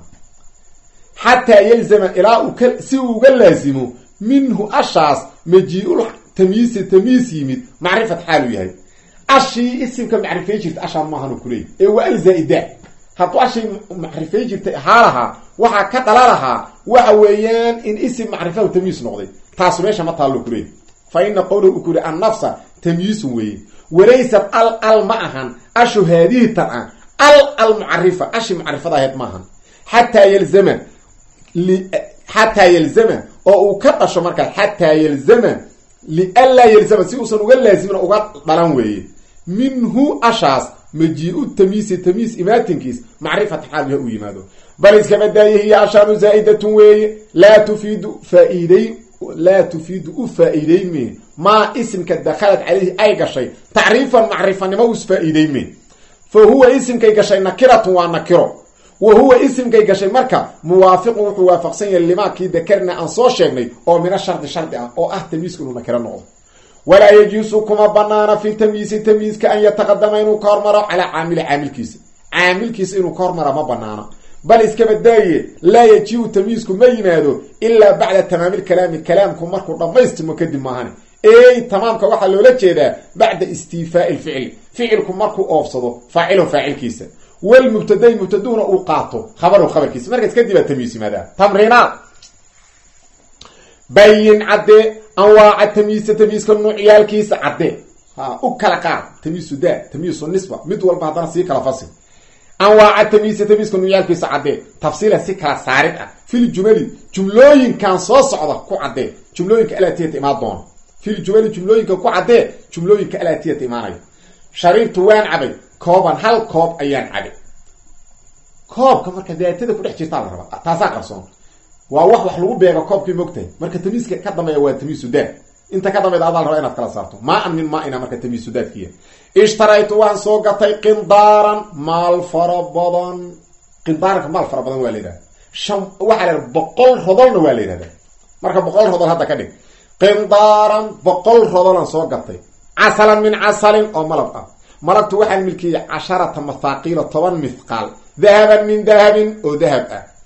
حتى يلزم إلى سيو لازمه منه أشخاص مجيء تمييز تمييز يمد معرفة حاله يهي أشي اسم كمعرفة جرت أشهر معهن كلي إيوه الزائداء حتى أشي معرفة جرت حالها وحا كتلالها وحويان إن اسم معرفة وتمييز نقضي تاسو ماشا ما طالو كري فإن قوله كري النفس تمييز وي وليست ال ال معهن أشو هذه تنآن ال المعرفة أشي معرفة هيد معهن حتى يلزم ل... حتى يلزم أو كتشو مركز حتى يلزم لألا يلزم سيوصن وقال لازم وقال ضلان وي منه أشخاص مجيء التمييز تمييز إماتنكيس معرفة حاله ويماده بل إذا كما هي أشار زائدة وي لا تفيد فائدين لا تفيد فائدين من ما اسم كدخلت عليه أي شيء تعريفا معرفا موس فائدين من فهو اسم كي شيء نكرة ونكرة وهو اسم كي شيء مركب موافق ووافق سنة لما كي ذكرنا أن صوشيني أو من الشرط شرط أو أهتميز كنو نكرة نقض ولا يجوز كما بنانا في تمييز تمييز كأن يتقدم إنه كارمرة على عامل عامل كيس عامل كيس إنه كارمرة ما بنانا بل إسكاب الداية لا يجيو تمييزكم ما ينادو إلا بعد تمام الكلام كلامكم مركو رميست مكدم ماهاني اي تمامك واحد لولا جيدا بعد استيفاء الفعل فعلكم مركو أوفصدو فاعل فاعل كيسا والمبتدأ مبتدون أوقاته خبره خبر كيسا مركز كدب التمييز ماذا تمرينات بين عدي أنواع التمييز تمييز كالنوعيال كيسا عدي ها أكلا تمييز دا تمييز النسبة مدول بعضنا سيكا لفصل أنواع التمييز تمييز كنويال في سعدي تفصيلها سكرة سارقة في الجمل جملوين كان صوص عضا كو عدي جملوين كالاتية إمادون fil jumali jumlooyinka ku cadee jumlooyinka alaatiyata imaanaya sharibtu waan cabay kooban hal koob ayaan cabay koobka marka daatada ku dhex jirtaa la rabaa taasaa qarsoon waa wax wax lagu beego koobkii mogtahay marka tamiiska ka dambeeya waa tamiisu daad inta ka dambeeda adaa la rabaa inaad kala saarto maa min maa ina marka tamiisu daadkiya ishtaraytu waan soo gatay qindaaran maal fara badan qindaaranka maal fara badan waa la yidhahda shan waxaa la yidhahda boqol rodolna waa la yidhahda marka boqol rodol hadda ka dhig qindaaran boqol rodolan soo gatay casalan min casalin oo malab ah malabtu waxaan milkiyey casharata mathaaqiila toban mithqaal dahaban min dahabin oo dahab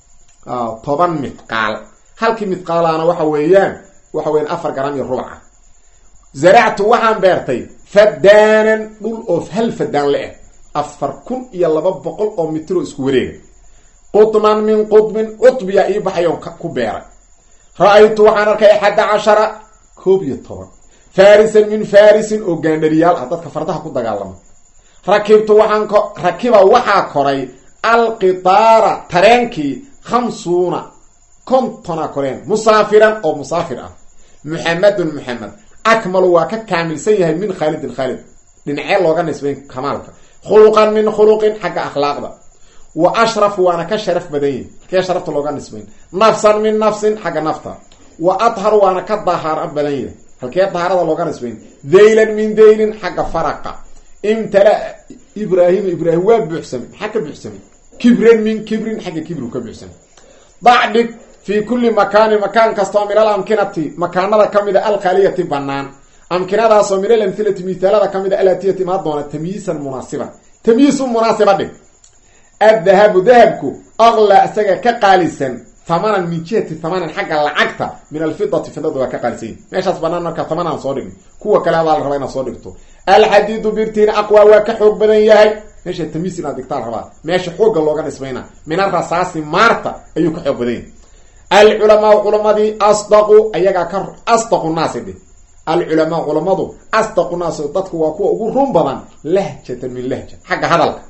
ah toban mithqaal halkii mithqaalaana waxa weeyaan waxa weeyaan afar garam iyo rubaca zaractu waxaan beertay fadaanan dhul oo hal fadaan le-ah afar kun iyo laba boqol oo mitro isku wareega qutnan min qutbin cutbiya ii baxayoon ku beeray ra-aytu waxaan arkay axadda cashara koob iyo toban farisan min farisin oo gaandhariyaal ah dadka fardaha ku dagaalama rakibtu waxaan ko rakiba waxaa koray alqitaara tareenkii khamsuuna kontona koreen musaafiran oo musaafir ah muxamedun muxamed akmalu waa ka kaamilsan yahay min khaalidin khaalid dhinacee looga nisbayn kamaalka khuluqan min khuluqin xagga akhlaaqda wa ashraf waana ka sharaf badan yahi halkee sharafta looga nisbayn nafsan min nafsin xagga nafta wa adhar waana ka dahaara badan yahi halkee dahaarada looga nisbayn daylan min daylin xagga faraqa imtala ibrahim ibrahim waa buuxsamay maxaa ka buuxsamay kibran min kibrin xagga kibru ka buuxsamay dacdhig fi kulli makaani makaan kastoo min alamkinati makaanada kamida alkhaaliyati banaan amkinadaasoo min alamhilati mithaalada kamida alatiyati maa doona tamyiisan munaasiban tamyiisun munaasiba dhig addahabu dahabku aqlaa isaga ka qaalisan thamanan min jihati thamanan xagga lacagta min alfidati fidada waa ka qaalisan meeshaas banaan marka thamanaan soo dhigin kuwa kale adaa la rabaa inaad soo dhigto alxadiidu birtiin aqwa waa ka xoog badan yahay meesha tamyiis inaad dhigtaa la rabaa meesha xoogga looga nisbayna min arasaasi maarta ayuu ka xoog badan yahay alculamaa culamadii asdaqu ayagaa ka asdaqu naasi dhih alculamaa culamadu asdaqu naasi dadku waa kuwa ugu run badan lahjatan min lahja xagga hadalka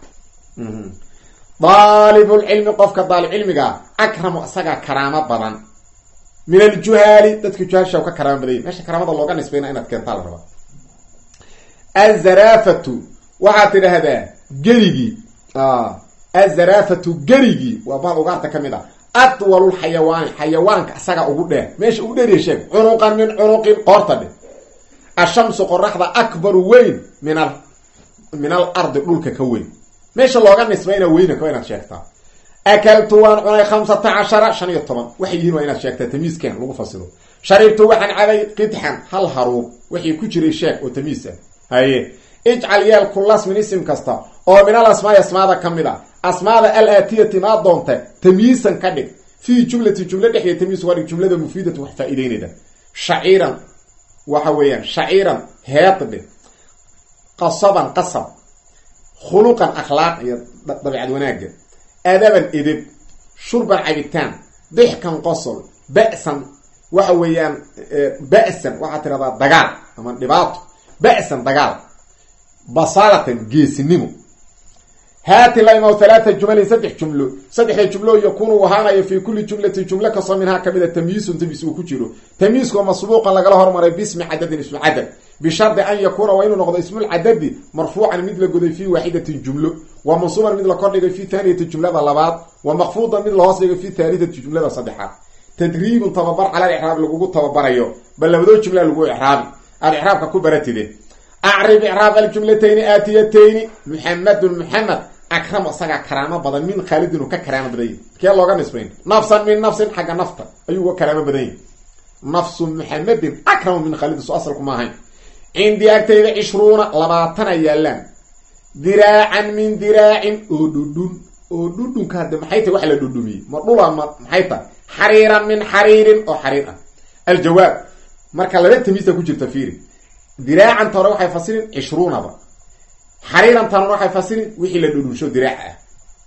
daalibulcilmi qofka daalibcilmigaa akramu isagaa karaamo badan min aljuhaali dadka juhaasha ka karaamo badanya meesha karaamada looga nisbayna inaad keentaa la rabaa azaraafatu waxaad tidhaahdaa gerigii azaraafatu gerigii waa bahal ugaarta ka mid ah adwalulxayawaani xayawaanka isagaa ugu dheer meesha ugu dheeriya sheeg cunuqan min cunuqin qoorta dheh ashamsu qoraxda akbaru weyn min al min al ardi dhulka ka weyn meesha looga nisbayna weynaka waa inaad sheegtaa akaltu waan cunay khamsata cashara shan iyo toban waxay yihiin waa inaad sheegtaa tamiiskeen lagu fasiro sharibtu waxaan cabay qidxan hal haruub wixii ku jiray sheeg oo tamiis ah haye ijcal yeel kullas min isim kasta oo min al asmaai asmaada ka mid a asmaada alaatiyati maa doonta tamyiisan ka dhig fii jumlati jumlo dhexdeed tamyiis waa dhig jumlada mufiidatu wax faa-iideynayda shaciiran waxa weeyaan shaciiran heed dhig qasaban qasab khuluqan akhlaaq iyo dabeicad wanaagga adaban edeb shurban cabitaan dixkan qosol ba'san waxa weeyaan ba'san waxaa tiradaa dagaal ama dhibaato ba'san dagaal basaalatan geesinimo haati la imaw halaata jumalin saddex jumlo saddexda jumlo yakunu ahaanayo fi kulli jumlatin jumlo kasoo minhaa kamida tamyiisun tamyiis uu ku jiro tamyiiskoo masbuuqan lagala hormaray bismi cadadin ismu cadad bishardi an yakuuna waa inuu noqdo ismulcadadi marfuucan mid la goday fi waaxidatin jumlo wa mansuuban mid la kordhigay fi thaaniyati jumlada labaad wa makfuudan mid lahoos dhigay fi thaalitati jumlada saddexaad tadriibun tababar cala alicraab lagugu tababarayo bal labadoo jumla lagu icraabi aad icraabka ku baratide acrib icraab aljumlatayni aatiyatayni muxamedun muxamed akram isagaa karaamo badan min khaalidin uu ka karaamo badan yahy kee looga nisbayn nafsan min nafsin xagga nafta ayuu uga karaamo badan yahy nafsu muxamedin akramu min khaalidin so asalku ma ahayn cindii agtayda cishruuna labaatana yaalaan diraacan min diraacin oo dhudhun oo dhudhunka hadda maxay tahy wax la dhudhumiyey ma dhula ma maxay tahay xariiran min xariirin oo xariir ah aljawaab marka laba tamiisa ku jirta fiiri diraacan tore waxay fasirin cishruunaba xariiran tan waxay fasirin wixii la dhudhunsho diraac ah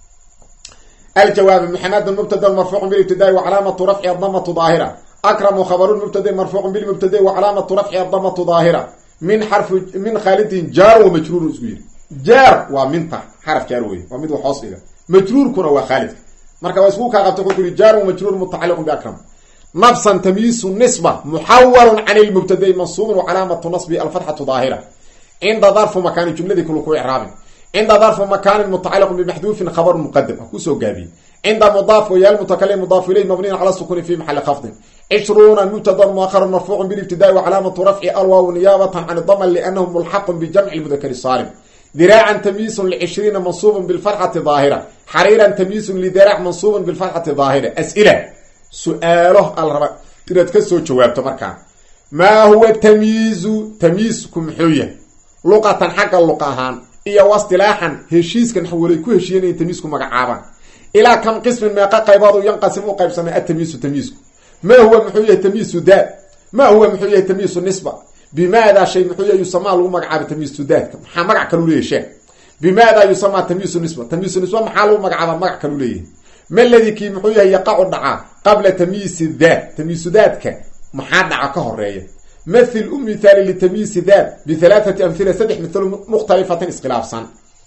aljawaab maxamedun mubtada marfuucun bilibtidaai wa calaamatu rafci adamatu daahira akramu khabarun mubtada marfuucun bilmubtadai wa calaamatu rafci adamatu daahira min xarfu min khaalidin jaar wa majruurun isku yiri jaar waa minta xaraf jaar wey waa mid wax hoos dhiga majruurkuna waa khaalidka marka waa isku kaa qabta ku yiri jaar wa majruur mutacalliqun bi akram نفسا تمييز النسبة محول عن المبتدئ منصوب وعلامة نصب الفتحة ظاهرة عند ظرف مكان جملة كل كوع إعراب عند ظرف مكان متعلق بمحذوف خبر مقدم أكوسو جابي عند مضاف ويا المتكلم مضاف إليه مبني على السكون في محل خفض عشرون المبتدا مؤخر مرفوع بالابتداء وعلامة رفع الواو نيابة عن الضم لأنه ملحق بجمع المذكر السالم ذراعا تمييز لعشرين منصوب بالفتحة ظاهرة حريرا تمييز لذراع منصوب بالفتحة ظاهرة أسئلة سؤاله الربع تريد كسو جواب تمركا ما هو التمييز تمييزكم حوية لغة حق اللقاهان إيا واصطلاحا هشيس كان حوليكو هشيين تمييزكم مقعابا إلى كم قسم ما قيباض ينقسم قيب سماء التمييز تمييزكم ما هو محوية تمييز ذات ما هو محوية تمييز النسبة بماذا شيء محوية يسمى له مقعاب تمييز ذات مقع كالوليه شيء بماذا يسمى تمييز النسبة تمييز النسبة محاله مقعاب مقع كالوليه ما الذي كي محوية يقع الدعاء قبل تمييز الذات تمييز ذاتك محاد دعا كهرية مثل أم مثال لتمييز ذات بثلاثة أمثلة سدح مثل مختلفة اسقلاف صن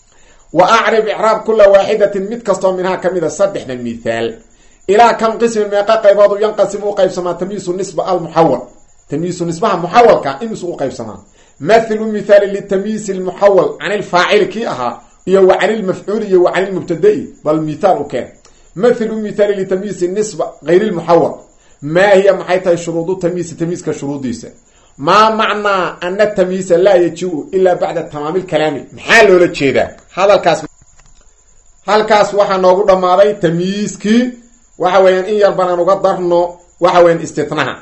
وأعرب إعراب كل واحدة متكسطة منها كمذا صدحنا المثال إلى كم قسم ما قيباض ينقسم قيب سما تمييز النسبة المحول تمييز النسبة محول كإمس قيب سما مثل مثال للتمييز المحول عن الفاعل كي أها يو عن المفعول يو عن المبتدئ بل مثال كان مثل مثال لتمييز النسبة غير المحول ما هي محيطها شروط تمييز تمييز كشروط ديسة ما معنى أن التمييز لا يجو إلا بعد تمام الكلام محال ولا تشيدا هذا الكاس هذا الكاس وحا نوغو دماري تمييز كي وحا وين إن يربنا نقدرنو وحا وين استثناء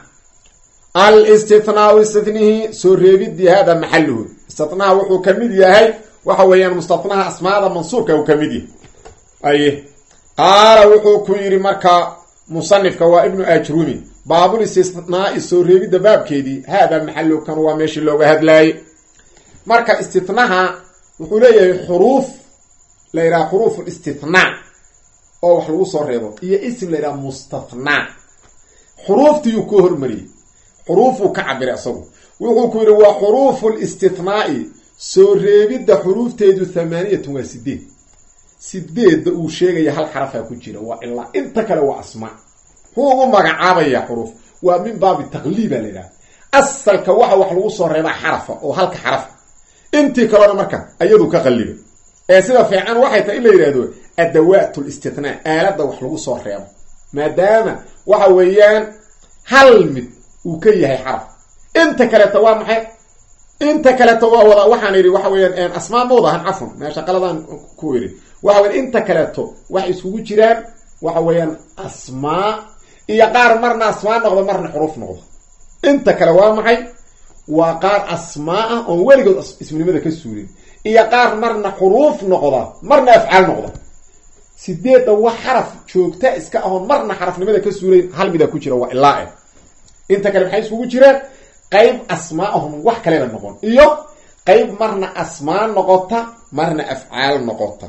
الاستثناء واستثنيه سوريبيد دي هذا محله استثناء وحو كميدي هاي وحا وين مستثناء اسماء منصور كو كميدي أيه قال وحو كويري مركا مصنف كوا ابن أجرومي باب الاستثناء السوريبي دباب كيدي هذا محله كان هو ماشي اللوغة هدلاي مركا استثناء وحوليه حروف ليرا حروف الاستثناء او وحلو صوريبو هي اسم ليرا مستثناء حروف تيكوهر مري حروف كعبر أصبو ويقول كويري وحروف الاستثناء سوريبي دا حروف تيدو ثمانية وسدين سدين دا وشيغي هل حرفها كجيرا وإلا انت كلا أسماء هو مقعابا يا حروف ومن باب التغليب لنا أصل كواحا وحلو صوريبا حرفة أو هلك حرفة انت كلا مركا أيضو كغليب سيدا في عن واحدة إلا يرادو أدوات الاستثناء آلات دا وحلو صوريبا ما دام وحويان هل وكيه حرف انت كلا توا محي انت كلا توا وضع وحان يري وحويان ان اسماء موضة عفوا ما شقلدان كويري وحويان انت كلا تو وحي اسكو جيران وحويان اسماء iyo qaar marna asmaa noqdo marna xuruf noqdo inta kala waa maxay waa qaar asmaa oo weligood isminimada ka suurin iyo qaar marna xuruf noqdo marna afcaal noqdo sideed wax xaraf joogta iska ah marna xarafnimada ka suurin hal mid ku jira waa ilaa inta kale maxay isugu jiraan qayb asmaa'ahum wax kale la noqon iyo qayb marna asmaa noqota marna afcaal noqota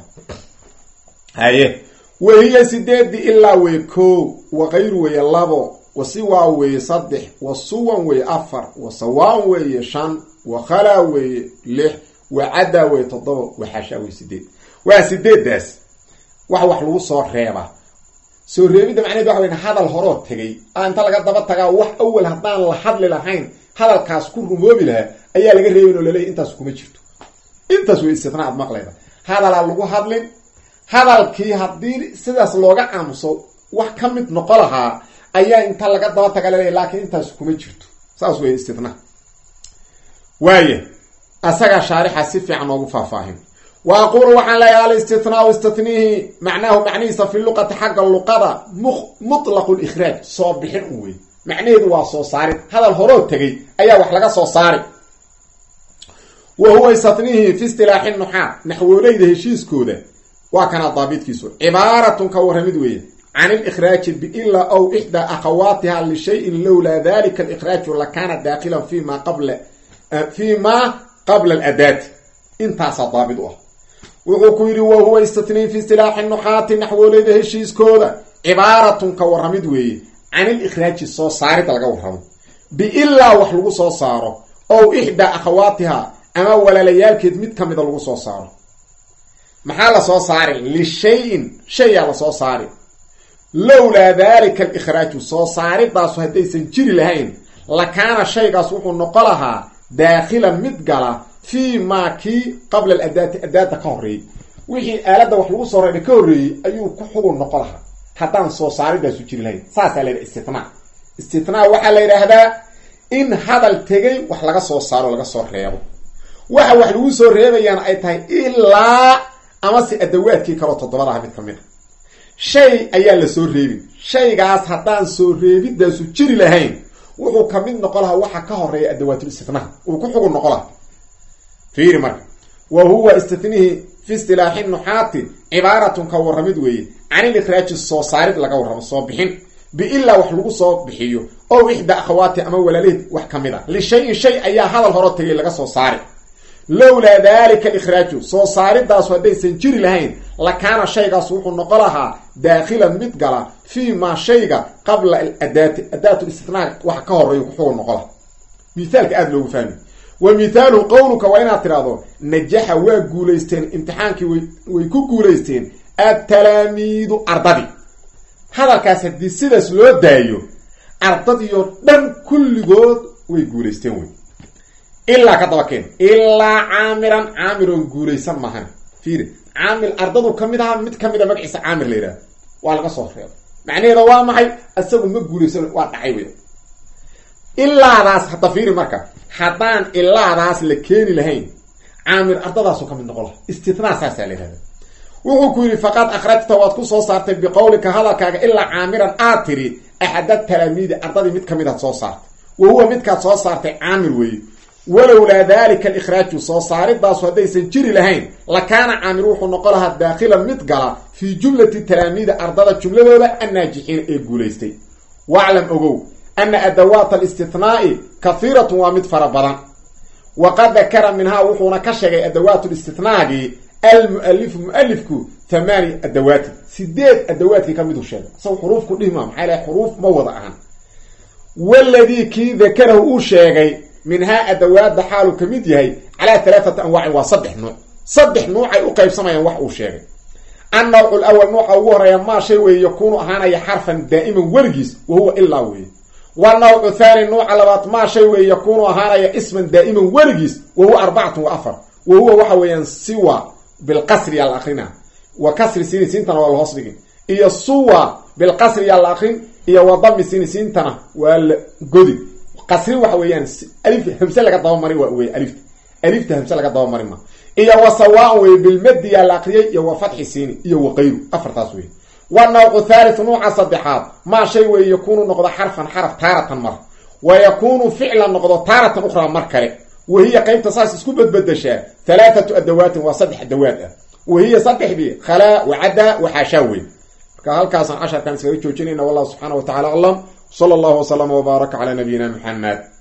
haye وهي سديد إلا ويكو وغير ويلابو وسوا ويصدح وصوا ويأفر وصواء ويشان وخلا ويلح وعدا ويتضو وحاشا ويسديد وسديد داس وحو وحلو صور ريبا صور ريبا ده معنى دوحوين هذا الهروب تغي انت لقد دبت تغا وح اول هدان لحد للحين هذا الكاس كل رموبي لها ايا لقى ريبين ولا لي انت سكو مجرتو انت سوى استثناء مقلبا هذا لالغو هدلين hadalkii hadii sidaas looga aamuso wax kamid noqolaha ayaa inta laga daba tagalay laakiin intaas kuma jirto saas way istithna waaye asaga sharixa si fiican ugu faahfaahin wa aqulu waxaan la yaal istithna wa istithnihi macnaahu macniisa fi luqati xagga luqada mutlaq al-ikhraj soo bixin u weey macnaheedu waa soo saarid hadal hore tagay ayaa wax laga soo saari wa huwa istithnihi fi istilah an-nuhat nahwulayda heshiiskooda وكان ضابط كيسو عبارة كورمد ويه عن الإخراج بإلا أو إحدى أخواتها لشيء لولا ذلك الإخراج لكان داخلا فيما قبل فيما قبل الأداة انتاس ضابطه وقوير وهو يستثني في استلاح النحات نحو ليده الشيس كودا عبارة كورمد ويه عن الإخراج الصو صارت الغورهم بإلا وحلو صو صاره أو إحدى أخواتها أما ولا ليال كدمت كمد الغو صو صاره محل صو صاري لشيء شيء على صو صاري lowlaa dalika alikhraaju soo saaridaasu haddaysan jiri lahayn lakaana shaygaas wuxuu noqon lahaa daakhilan mid gala fii maa kii qabla aladaati adaada ka horreeyey wixii aaladda wax lagu soo reebay ka horreeyey ayuu ku xugun noqon lahaa haddaan soo saaridaasu jiri lahayn saasaa la yidhaha istitnaa istitnaa waxaa la yidhaahdaa in hadal tegay wax laga soo saaro laga soo reebo waxa wax lagu soo reebayaan ay tahay ilaa amase adawaadkii kaloo toddobada ah mid ka mid a shay ayaa la soo reebin shaygaas haddaan soo reebidaasu jiri lahayn wuxuu ka mid noqon lahaa waxa ka horeeya adawaatul istitnaa uu ku xugun noqon lahaa fiiri marka wa huwa istitnihi fi istilaaxi nuxaati cibaaratun ka warramid weeye can ilikraaji soo saarid laga warramo soo bixin biilaa wax lagu soo bixiyo ow ixda akhawaati ama walaaleed wax ka mid a lishayin shay ayaa hadal horo tegay laga soo saari lowlaa dalika alikhraaju soo saaridaasu haddaysan jiri lahayn lakaana shaygaas wuxuu noqon lahaa daakhilan mid gala fii maa shayga qabla aladaati adaatu istitnaa waxa ka horeeyo ku xugun noqon laha mithaalka aada loogu fahmi wa mithaaluhu qowluka waa inaad tidhaahdo najaxa waa guulaysteen imtixaankii way way ku guulaysteen attalaamiidu ardadii hadalkaas haddii sidaas loo daayo ardadiioo dhan kulligood way guulaysteen wey ilaa ka daba keen ilaa caamiran caamiroon guulaysan maahan fiiri caamil ardadu ka mid aha mid ka mid a magaciisa caamir la yidhahdo waa laga soo reebo macnaheeda waa maxay isagu ma guulaysan waa dhacay wey ilaadaas hadda fiiri marka haddaan ilaadaas la keeni lahayn caamir ardadaasu ka mid noqon laha istitnaa saasaa la yidhahda wuxuu ku yidhi faqad akhrajta waad ku soo saartay biqowlika hadalkaaga ilaa caamiran aad tiri axada talaamiidi ardadii mid ka mid aad soo saartay wa huwa midkaad soo saartay caamir weeye walowlaa dalika alikhraaju soo saaridaasu haddaysan jiri lahayn lakaana caamir wuxuu noqon lahaa daakhilan mid gala fii jumlati talaamiida ardada jumladooda annaajixiina ee guulaystay waclam ogow ana adawaata alistitnaa'i kahiiratun waa mid fara badan waqad dakara minhaa wuxuuna ka sheegay adawaatu listitnaagii almualifu mualifku thamaani adawaati sideed adawaadkii ka miduu sheegay isaga xuruuf ku dhihmaa maxaa ilahay xuruuf ma wada ahan waladii kii dakarahu uu sheegay minhaa adawaadda xaalu ka mid yahay calaa halaathati anwaacin waa saddex nuuc saddex nuucay u qaybsamayaan wax uu sheegay annawcu lawal nuuca ugu horeeya maa shay weeye yakuunu ahaanaya xarfan daa'iman weligiis wa huwa ilaa weeye wanawcu thaani nuuca labaad maa shay weeye yakuunu ahaanaya isman daa'iman weligiis wa huwa arbacatun wa afar wa huwa waxa weeyaan siwa bilqasri yaa la akrinaa wa kasri siini siintana waa la hoos dhigin iyo suwa bilqasri yaa la akrin iyo wa dami siini siintana waa la godi qasri waxa weeyaan alif hamse laga dabamari waa wey alifta alifta hamse laga dabamari ma iyo wa sawaan wey bilmadi yaa la akriyay iyo wa fatxi siini iyo wa qayru afartaas wey wanawcu thalith nuuca saddexaad maa shay weeye yakuunu noqdo xarfan xaraf taaratan mar wa yakuunu ficlan noqdo taaratan ukhraa mar kale wahiya qaybta saas isku badbadashaa halaathatu adawaatin waa saddex adawaad ah wahiya saddexdii khalaa wacadda waxaashaa wey marka halkaasaan casharkan iskaga joojinayna wallahu subxaana wa tacala aclam sala allahu wasalama wbaaraka calaa nabiyina muxamed